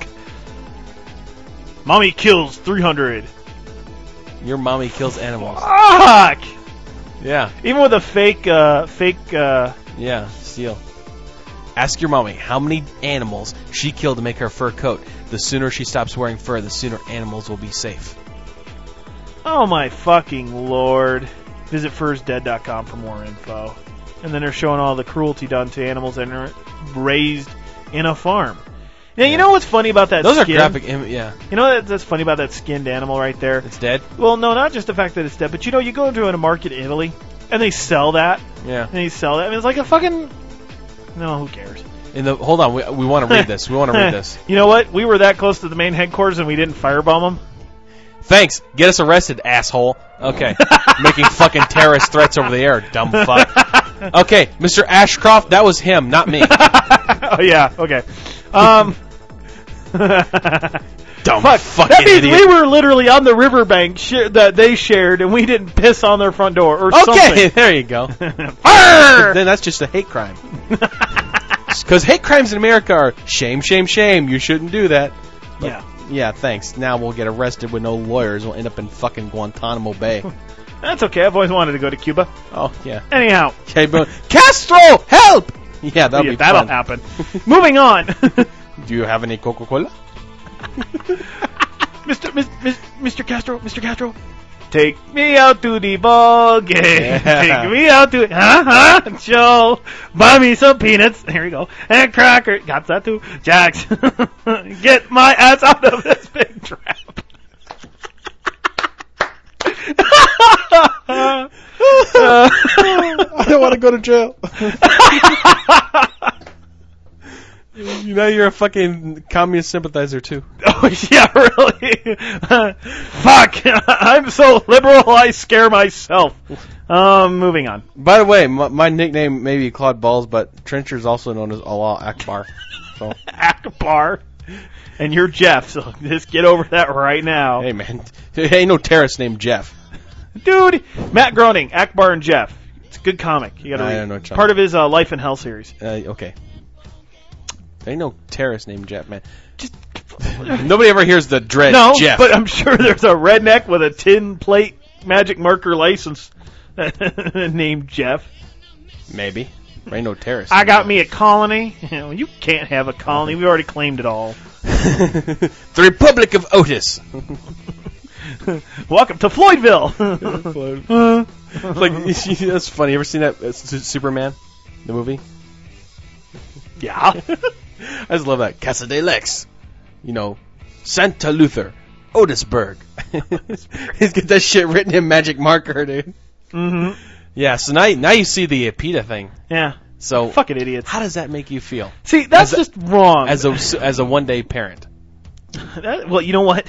Mommy kills 300. Your mommy kills animals. Fuck! Yeah. Even with a fake... Yeah, steal. Ask your mommy how many animals she killed to make her fur coat. The sooner she stops wearing fur, the sooner animals will be safe. Oh my fucking lord. Visit fursdead.com for more info. And then they're showing all the cruelty done to animals that are raised in a farm. Now, you know what's funny about that Those skin? are graphic yeah. You know that's funny about that skinned animal right there? It's dead? Well, no, not just the fact that it's dead, but you know, you go into a market in Italy, and they sell that. Yeah. And they sell that. I mean, it's like a fucking... No, who cares? Hold on, we want to read this. We want to read this. You know what? We were that close to the main headquarters and we didn't firebomb them. Thanks. Get us arrested, asshole. Okay. Making fucking terrorist threats over the air, dumb fuck. Okay, Mr. Ashcroft, that was him, not me. Oh, yeah. Okay. Dumb fuck. fucking That means idiot. we were literally on the riverbank that they shared and we didn't piss on their front door or something. Okay, there you go. Then that's just a hate crime. Because hate crimes in America are shame, shame, shame. You shouldn't do that. But, yeah. Yeah, thanks. Now we'll get arrested with no lawyers. We'll end up in fucking Guantanamo Bay. That's okay. I've always wanted to go to Cuba. Oh, yeah. Anyhow. Okay, but Castro, help! Yeah, that'll be that'll fun. happen. Moving on. Do you have any Coca-Cola? Mr. Castro. Take me out to the ball game. Yeah. Take me out to Joe. Buy me some peanuts. Here we go. And cracker. Got that too. Jax. Get my ass out of this big trap. I don't want to go to jail. You know you're a fucking communist sympathizer too. Oh yeah, really? Fuck! I'm so liberal, I scare myself. Moving on. By the way, my nickname may be Claude Balls, but Trencher is also known as Allah Akbar. So. Akbar. And you're Jeff, so just get over that right now. Hey man, there ain't no terrorist named Jeff. Dude, Matt Groening, Akbar and Jeff. It's a good comic. You gotta read. I don't know Part of his Life in Hell series. Okay. There ain't no terrorist named Jeff, man. Nobody ever hears the dread Jeff. But I'm sure there's a redneck with a tin plate magic marker license named Jeff. Maybe. There ain't no terrorist. I got me a colony. You can't have a colony. We already claimed it all. The Republic of Otis. Welcome to Floydville. Like, that's funny. You ever seen that Superman, the movie? Yeah. I just love that. Casa de Lex. You know, Santa Luther. Otisburg. He's got that shit written in magic marker, dude. Mm-hmm. Yeah, so now you see the PETA thing. Yeah. So fucking idiots. How does that make you feel? See, that's just wrong. As a one-day parent. Well, you know what?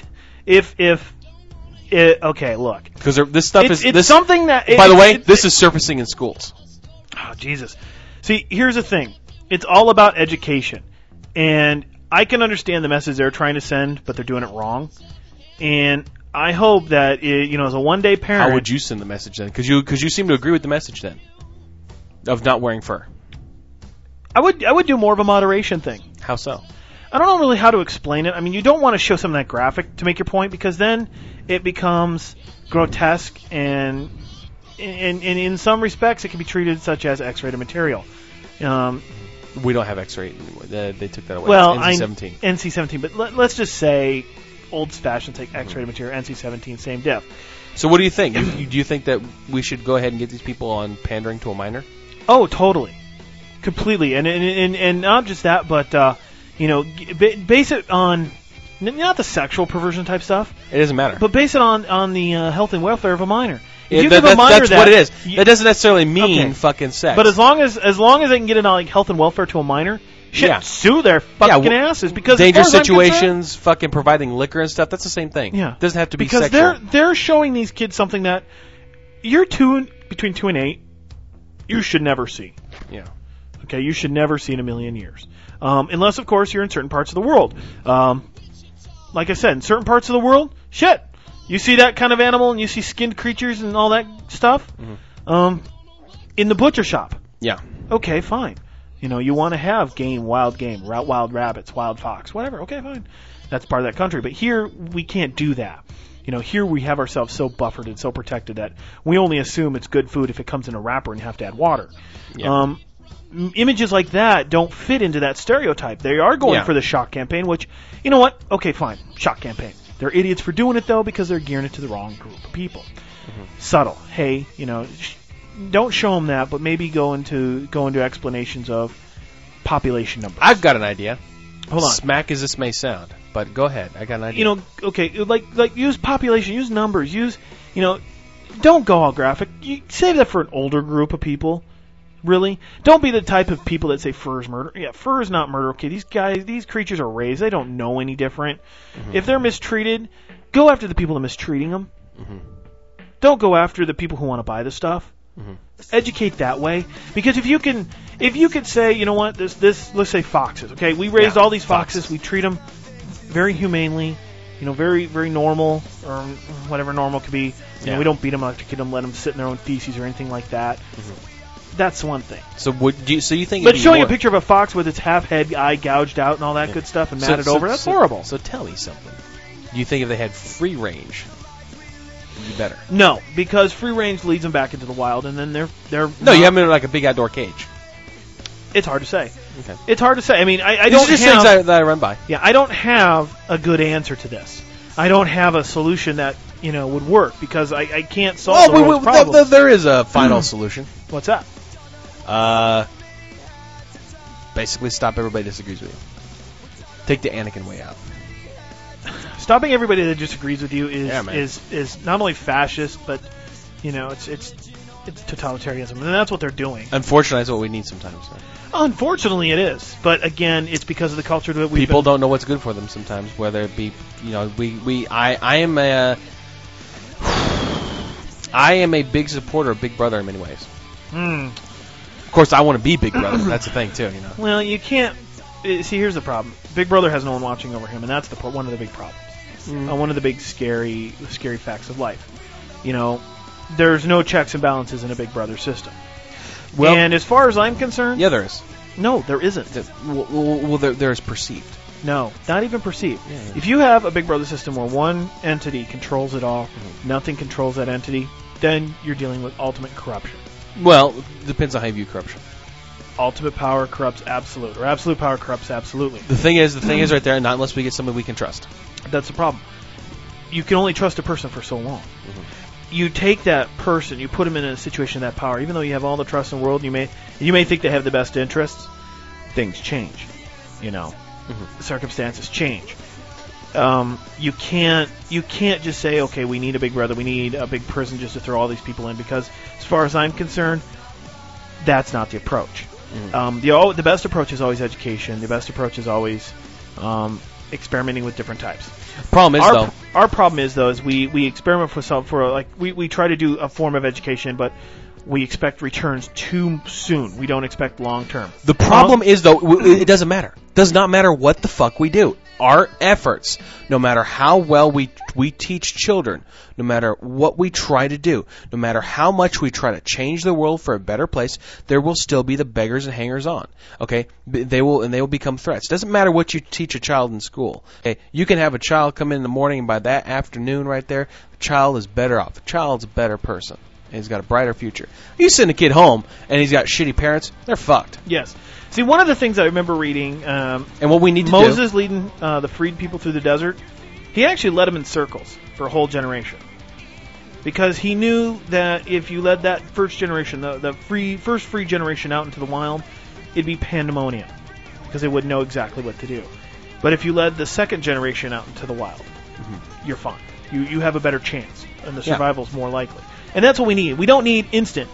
Okay, look. Because this stuff it's something that... By the way, this is surfacing in schools. Oh, Jesus. See, here's the thing. It's all about education. And I can understand the message they're trying to send, but they're doing it wrong. And I hope that, as a one-day parent... How would you send the message then? Because you seem to agree with the message then. Of not wearing fur. I would do more of a moderation thing. How so? I don't know really how to explain it. I mean, you don't want to show something that graphic to make your point, because then it becomes grotesque, and in some respects it can be treated such as X-rated material. We don't have X-rated anymore. They took that away. Well, NC-17. NC-17, but let's just say old-fashioned take X-rated material, NC-17, same diff. So what do you think? Do you think that we should go ahead and get these people on pandering to a minor? Oh, totally. Completely. And not just that, but, base it on, not the sexual perversion type stuff. It doesn't matter. But base it on the health and welfare of a minor. That's what it is. That doesn't necessarily mean fucking sex. But as long as they can get it on like health and welfare to a minor, sue their fucking asses because dangerous situations, fucking providing liquor and stuff. That's the same thing. Yeah, doesn't have to be because sexual. they're showing these kids something that you're between 2 and 8, you should never see. Yeah. Okay, you should never see in a million years, unless of course you're in certain parts of the world. Like I said, in certain parts of the world, shit. You see that kind of animal and you see skinned creatures and all that stuff in the butcher shop. Yeah. Okay, fine. You want to have wild game, wild rabbits, wild fox, whatever. Okay, fine. That's part of that country. But here, we can't do that. Here we have ourselves so buffered and so protected that we only assume it's good food if it comes in a wrapper and you have to add water. Yeah. Images like that don't fit into that stereotype. They are going for the shock campaign, which, you know what? Okay, fine. Shock campaign. They're idiots for doing it, though, because they're gearing it to the wrong group of people. Mm-hmm. Subtle. Hey, don't show them that, but maybe go into explanations of population numbers. I've got an idea. Hold on. Smack as this may sound, but go ahead. I got an idea. Okay, like use population, use numbers, don't go all graphic. You save that for an older group of people. Really? Don't be the type of people that say fur is murder. Yeah, fur is not murder. Okay, these creatures are raised. They don't know any different. Mm-hmm. If they're mistreated, go after the people that are mistreating them. Mm-hmm. Don't go after the people who want to buy the stuff. Mm-hmm. Educate that way. Because if you could say, you know what, this let's say foxes. Okay, we raised all these foxes. We treat them very humanely. Very, very normal, or whatever normal could be. We don't beat them, electrocute them, let them sit in their own feces or anything like that. Mm-hmm. That's one thing. So you think? But showing a picture of a fox with its half head eye gouged out and all that good stuff and matted over, that's horrible. So tell me something. Do you think if they had free range, it'd be better? No, because free range leads them back into the wild, and then they're no. You have them in like a big outdoor cage. It's hard to say. Okay. It's hard to say. I mean, I These don't are just have things that I run by. Yeah, I don't have a good answer to this. I don't have a solution that would work because I can't solve the world's problems. There is a final solution. What's that? Basically stop everybody that disagrees with you. Take the Anakin way out. Stopping everybody that disagrees with you is not only fascist, but it's totalitarianism, and that's what they're doing. Unfortunately, that's what we need sometimes. Right? Unfortunately, it is. But again, it's because of the culture that we people don't know what's good for them sometimes. Whether it be I am a big supporter of Big Brother in many ways. Of course, I want to be Big Brother. That's the thing too, Well, you can't. See, here's the problem. Big Brother has no one watching over him, and that's one of the big problems. One of the big scary facts of life. There's no checks and balances in a Big Brother system. Well, and as far as I'm concerned, there is. No, there isn't. Well, there is perceived. No, not even perceived. Yeah. If you have a Big Brother system where one entity controls it all, nothing controls that entity, then you're dealing with ultimate corruption. Well, it depends on how you view corruption. Ultimate power corrupts absolute, or absolute power corrupts absolutely. The thing is right there, not unless we get somebody we can trust. That's the problem. You can only trust a person for so long. Mm-hmm. You take that person, you put them in a situation of that power, even though you have all the trust in the world, you may think they have the best interests. Things change, Circumstances change. You can't just say, okay, we need a Big Brother, we need a big prison just to throw all these people in, because as far as I'm concerned, that's not the approach. Mm-hmm. The best approach is always education. The best approach is always experimenting with different types. Our problem is we experiment we try to do a form of education, but we expect returns too soon. We don't expect long term. The problem is, though, it doesn't matter. It does not matter what the fuck we do. Our efforts, no matter how well we teach children, no matter what we try to do, no matter how much we try to change the world for a better place, there will still be the beggars and hangers-on. Okay, they will become threats. Doesn't matter what you teach a child in school. Okay, you can have a child come in the morning, and by that afternoon, right there, the child is better off. The child's a better person. And he's got a brighter future. You send a kid home and he's got shitty parents, they're fucked. Yes. See, one of the things I remember reading, and what we need to Moses leading the freed people through the desert, he actually led them in circles for a whole generation. because he knew that if you led that first generation, the first free generation out into the wild, it'd be pandemonium because they wouldn't know exactly what to do. But if you led the second generation out into the wild, you're fine. You have a better chance, and the survival's more likely. And that's what we need. We don't need instant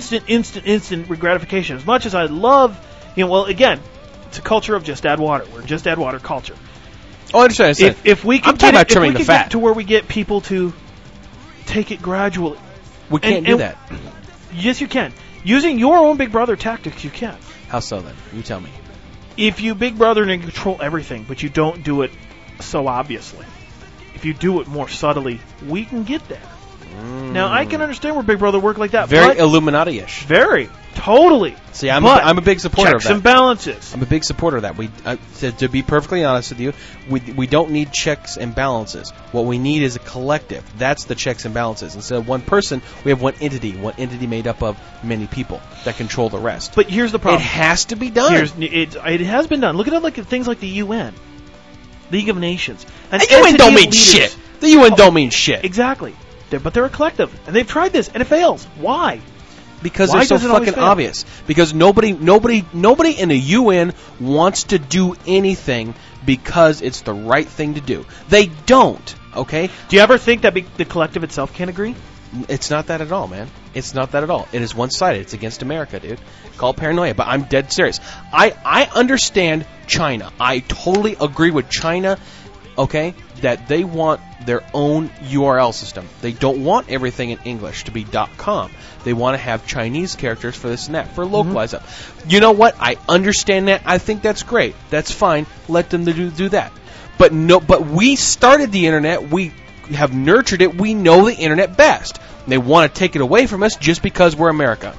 gratification. As much as I love, again, it's a culture of just add water. We're just add water culture. Oh, I understand. If we can get to where we get people to take it gradually. We can't do that. Yes, you can. Using your own Big Brother tactics, you can. How so, then? You tell me. If you Big Brother and control everything, but you don't do it so obviously, if you do it more subtly, we can get there. Now, I can understand where Big Brother worked like that. Very Illuminati-ish. Very. Totally. See, I'm a big supporter of that. Checks and balances. I'm a big supporter of that. To be perfectly honest with you, we don't need checks and balances. What we need is a collective. That's the checks and balances. Instead of one person, we have one entity made up of many people that control the rest. But here's the problem. It has to be done. It has been done. Look at it like things like the UN, League of Nations. The UN don't mean shit. The UN don't mean shit. Exactly. But they're a collective, and they've tried this, and it fails. Why? Because they're so fucking obvious. Because nobody in the UN wants to do anything because it's the right thing to do. They don't, okay? Do you ever think that the collective itself can't agree? It's not that at all, man. It's not that at all. It is one-sided. It's against America, dude. Call it paranoia, but I'm dead serious. I understand China. I totally agree with China, okay, that they want their own URL system. They don't want everything in English to be .com. They want to have Chinese characters for this and that, for localized stuff. You know what? I understand that. I think that's great. That's fine. Let them do that. But we started the internet. We have nurtured it. We know the internet best. They want to take it away from us just because we're America.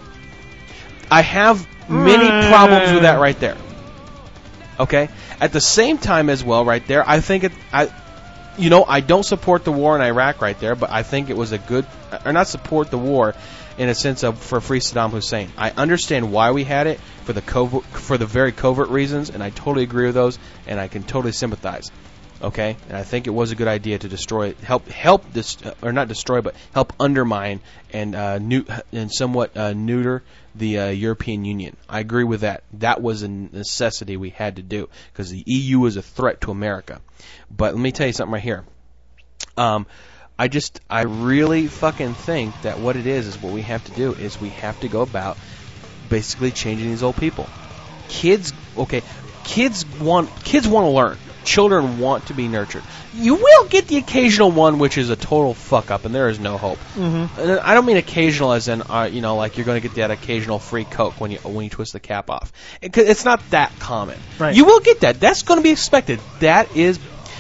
I have many problems with that right there. Okay? At the same time as well, right there, I think I don't support the war in Iraq right there, but I think it was a good, or not support the war in a sense of for free Saddam Hussein. I understand why we had it for the very covert reasons, and I totally agree with those, and I can totally sympathize. Okay, and I think it was a good idea to destroy, help this, or not destroy, but help undermine and somewhat neuter the European Union. I agree with that. That was a necessity we had to do because the EU is a threat to America. But let me tell you something right here. I really fucking think that what it is what we have to do is we have to go about basically changing these old people. Kids want to learn. Children want to be nurtured. You will get the occasional one which is a total fuck up, and there is no hope. Mm-hmm. And I don't mean occasional as in, like you're going to get that occasional free Coke when you twist the cap off. It's not that common. Right. You will get that. That's going to be expected. That's just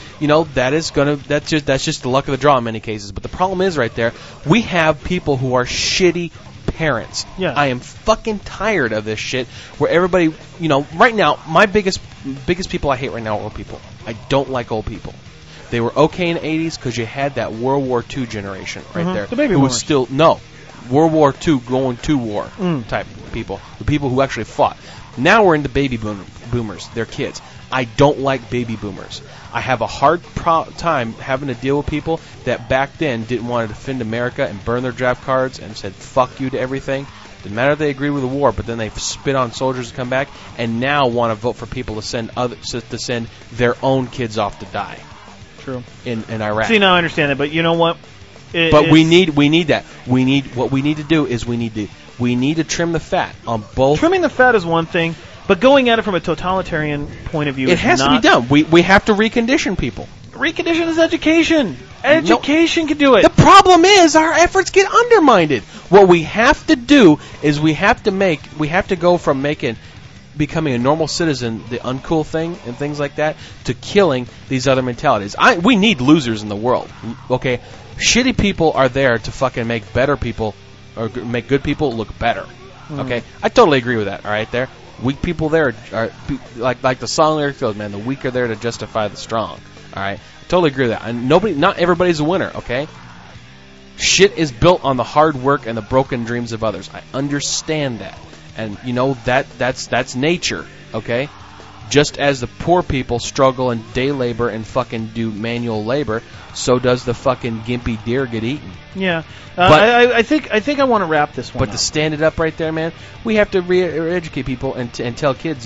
the luck of the draw in many cases. But the problem is right there, we have people who are shitty parents. Yeah. I am fucking tired of this shit where everybody, right now, my biggest people I hate right now are old people. I don't like old people. They were okay in the 80s because you had that World War II generation right there. The baby who boomers. was still, World War II going to war type people. The people who actually fought. Now we're into baby boomers. They're kids. I don't like baby boomers. I have a hard time having to deal with people that back then didn't want to defend America and burn their draft cards and said fuck you to everything. Didn't matter if they agree with the war, but then they spit on soldiers to come back and now want to vote for people to send their own kids off to die. True. In Iraq. See, now I understand that, but you know what? We need that. What we need to do is we need to trim the fat on both. Trimming the fat is one thing, but going at it from a totalitarian point of view it has to be done. We have to recondition people. Recondition is education. Education can do it. The problem is our efforts get undermined. What we have to do is we have to go from becoming a normal citizen, the uncool thing and things like that, to killing these other mentalities. We need losers in the world. Okay, shitty people are there to fucking make better people or make good people look better. Okay, I totally agree with that. All right, there. Weak people there are like the song lyric goes, man. The weak are there to justify the strong. All right, I totally agree with that. And not everybody's a winner. Okay, shit is built on the hard work and the broken dreams of others. I understand that, and that's nature. Okay, Just as the poor people struggle and day labor and fucking do manual labor, so does the fucking gimpy deer get eaten. Yeah. But- I think I want to wrap this one But up. to stand it up right there, man, we have to re-educate people and tell kids,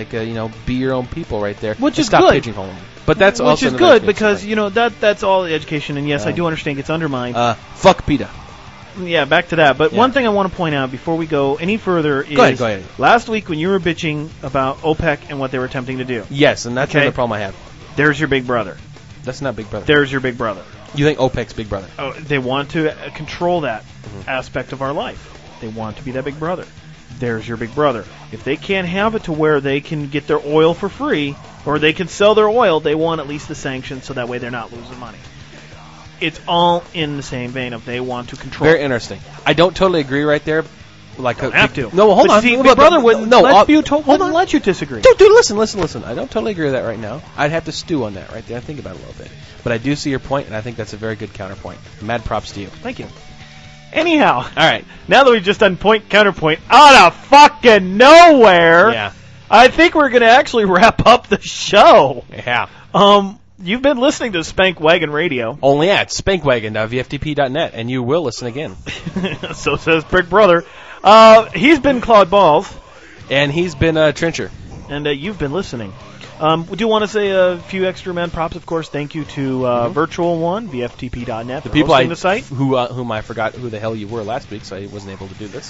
be your own people right there. Which and is stop good. pigeonholing them. But that's Which also is another good thing, because, right? that's all the education, and yes, I do understand it's undermined. Fuck PETA. Yeah, back to that. But Yeah. one thing I want to point out before we go any further is Go ahead. last week when you were bitching about OPEC and what they were attempting to do, Yes, and that's Okay. another problem I have. there's your big brother. That's not Big Brother. There's your big brother. You think OPEC's Big Brother? Oh, they want to control that aspect of our life. They want to be that big brother. There's your big brother. If they can't have it to where they can get their oil for free, or they can sell their oil, they want at least the sanctions so that way they're not losing money. It's all in the same vein of they want to control. Very interesting. I don't totally agree right there. Like Don't have to. No, hold But on. see, But- Big Brother but- wouldn't no, let you hold on. let you disagree. Dude, listen. I don't totally agree with that right now. I'd have to stew on that right there and think about it a little bit. But I do see your point, and I think that's a very good counterpoint. Mad props to you. Thank you. Anyhow, All right. now that we've just done point counterpoint out of fucking nowhere, Yeah. I think we're going to actually wrap up the show. Yeah. You've been listening to Spank Wagon Radio. Only at spankwagon.vftp.net, and you will listen again. So says Big Brother. He's been Claude Balls, And he's been Trencher. and you've been listening. We do want to say a few extra man props, of course. Thank you to Virtual One, VFTP.net, The for people hosting the site. whom I forgot who the hell you were last week, so I wasn't able to do this.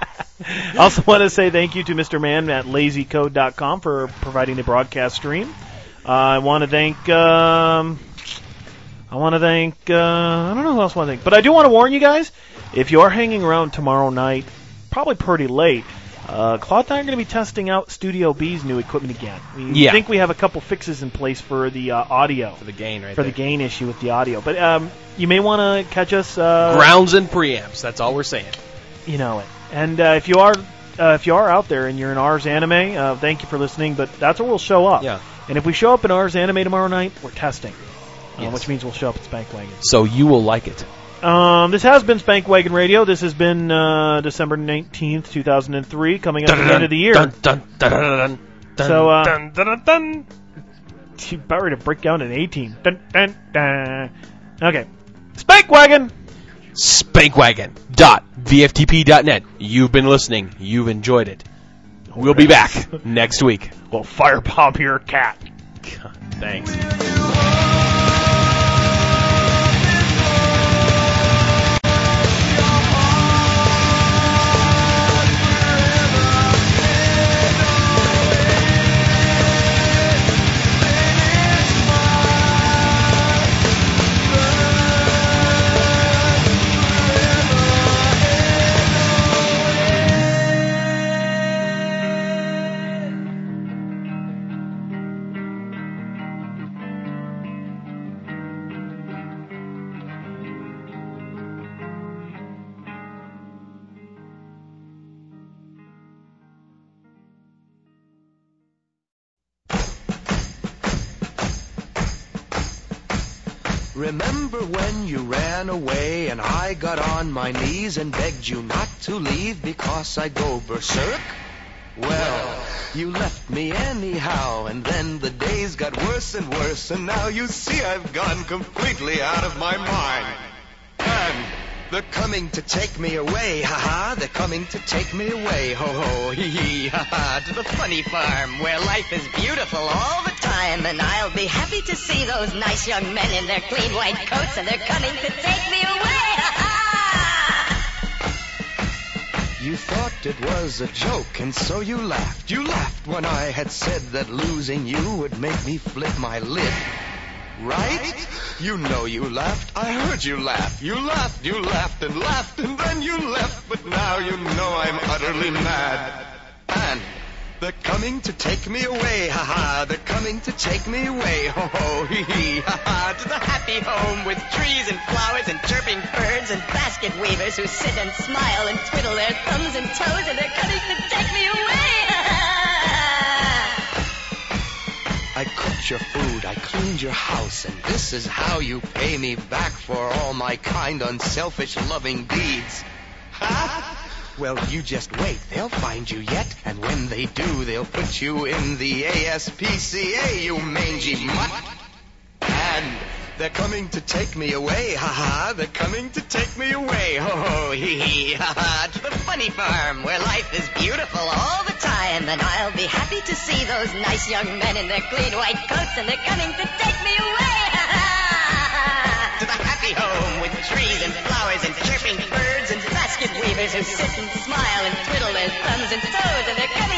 Also want to say thank you to Mr. Mann at lazycode.com for providing the broadcast stream. I want to thank, I don't know who else I want to thank, but I do want to warn you guys, if you are hanging around tomorrow night, probably pretty late, Claude and I are going to be testing out Studio B's new equipment again. We think we have a couple fixes in place for the audio. For the gain right For there. the gain issue with the audio. But you may want to catch us. Grounds and preamps, that's all we're saying. You know it. And if you are out there and you're in Ars Anime, thank you for listening. But that's where we'll show up. Yeah. And if we show up in Ars Anime tomorrow night, we're testing, Yes. which means we'll show up at Spank Wagon. So you will like it. This has been Spank Wagon Radio. This has been December 19th, 2003, coming up at the end of the year. Dun, dun, dun, dun, dun, So, dun, dun, dun, dun. You're about ready to break down an 18. Dun, dun, dun. Okay. Spank Wagon! Spankwagon.vftp.net. You've been listening. You've enjoyed it. We'll be back next week. Well, firebomb your cat. God, thanks. Remember when you ran away and I got on my knees and begged you not to leave because I'd go berserk? Well, you left me anyhow, and then the days got worse and worse, and now you see I've gone completely out of my mind. And they're coming to take me away, ha-ha, they're coming to take me away, ho-ho, hee-hee, ha-ha, to the funny farm where life is beautiful all the time, and I'll be happy to see those nice young men in their clean white coats, and they're coming to take me away, ha-ha! You thought it was a joke, and so you laughed. You laughed when I had said that losing you would make me flip my lid. Right? You know you laughed. I heard you laugh. You laughed and then you left. But now you know I'm utterly mad. And they're coming to take me away, ha-ha. They're coming to take me away, ho-ho, hee-hee, ha-ha. To the happy home with trees and flowers and chirping birds and basket weavers who sit and smile and twiddle their thumbs and toes. And they're coming to take me away, ha-ha. I cooked your food, I cleaned your house, and this is how you pay me back for all my kind, unselfish, loving deeds. Ha? Well, you just wait, they'll find you yet, and when they do, they'll put you in the ASPCA, you mangy mutt. And they're coming to take me away, ha-ha, they're coming to take me away, ho-ho, hee-hee, ha-ha, to the funny farm, where life is beautiful all the time, and I'll be happy to see those nice young men in their clean white coats, and they're coming to take me away, ha-ha, to the happy home with trees and flowers and chirping birds and basket weavers who sit and smile and twiddle their thumbs and toes, and they're coming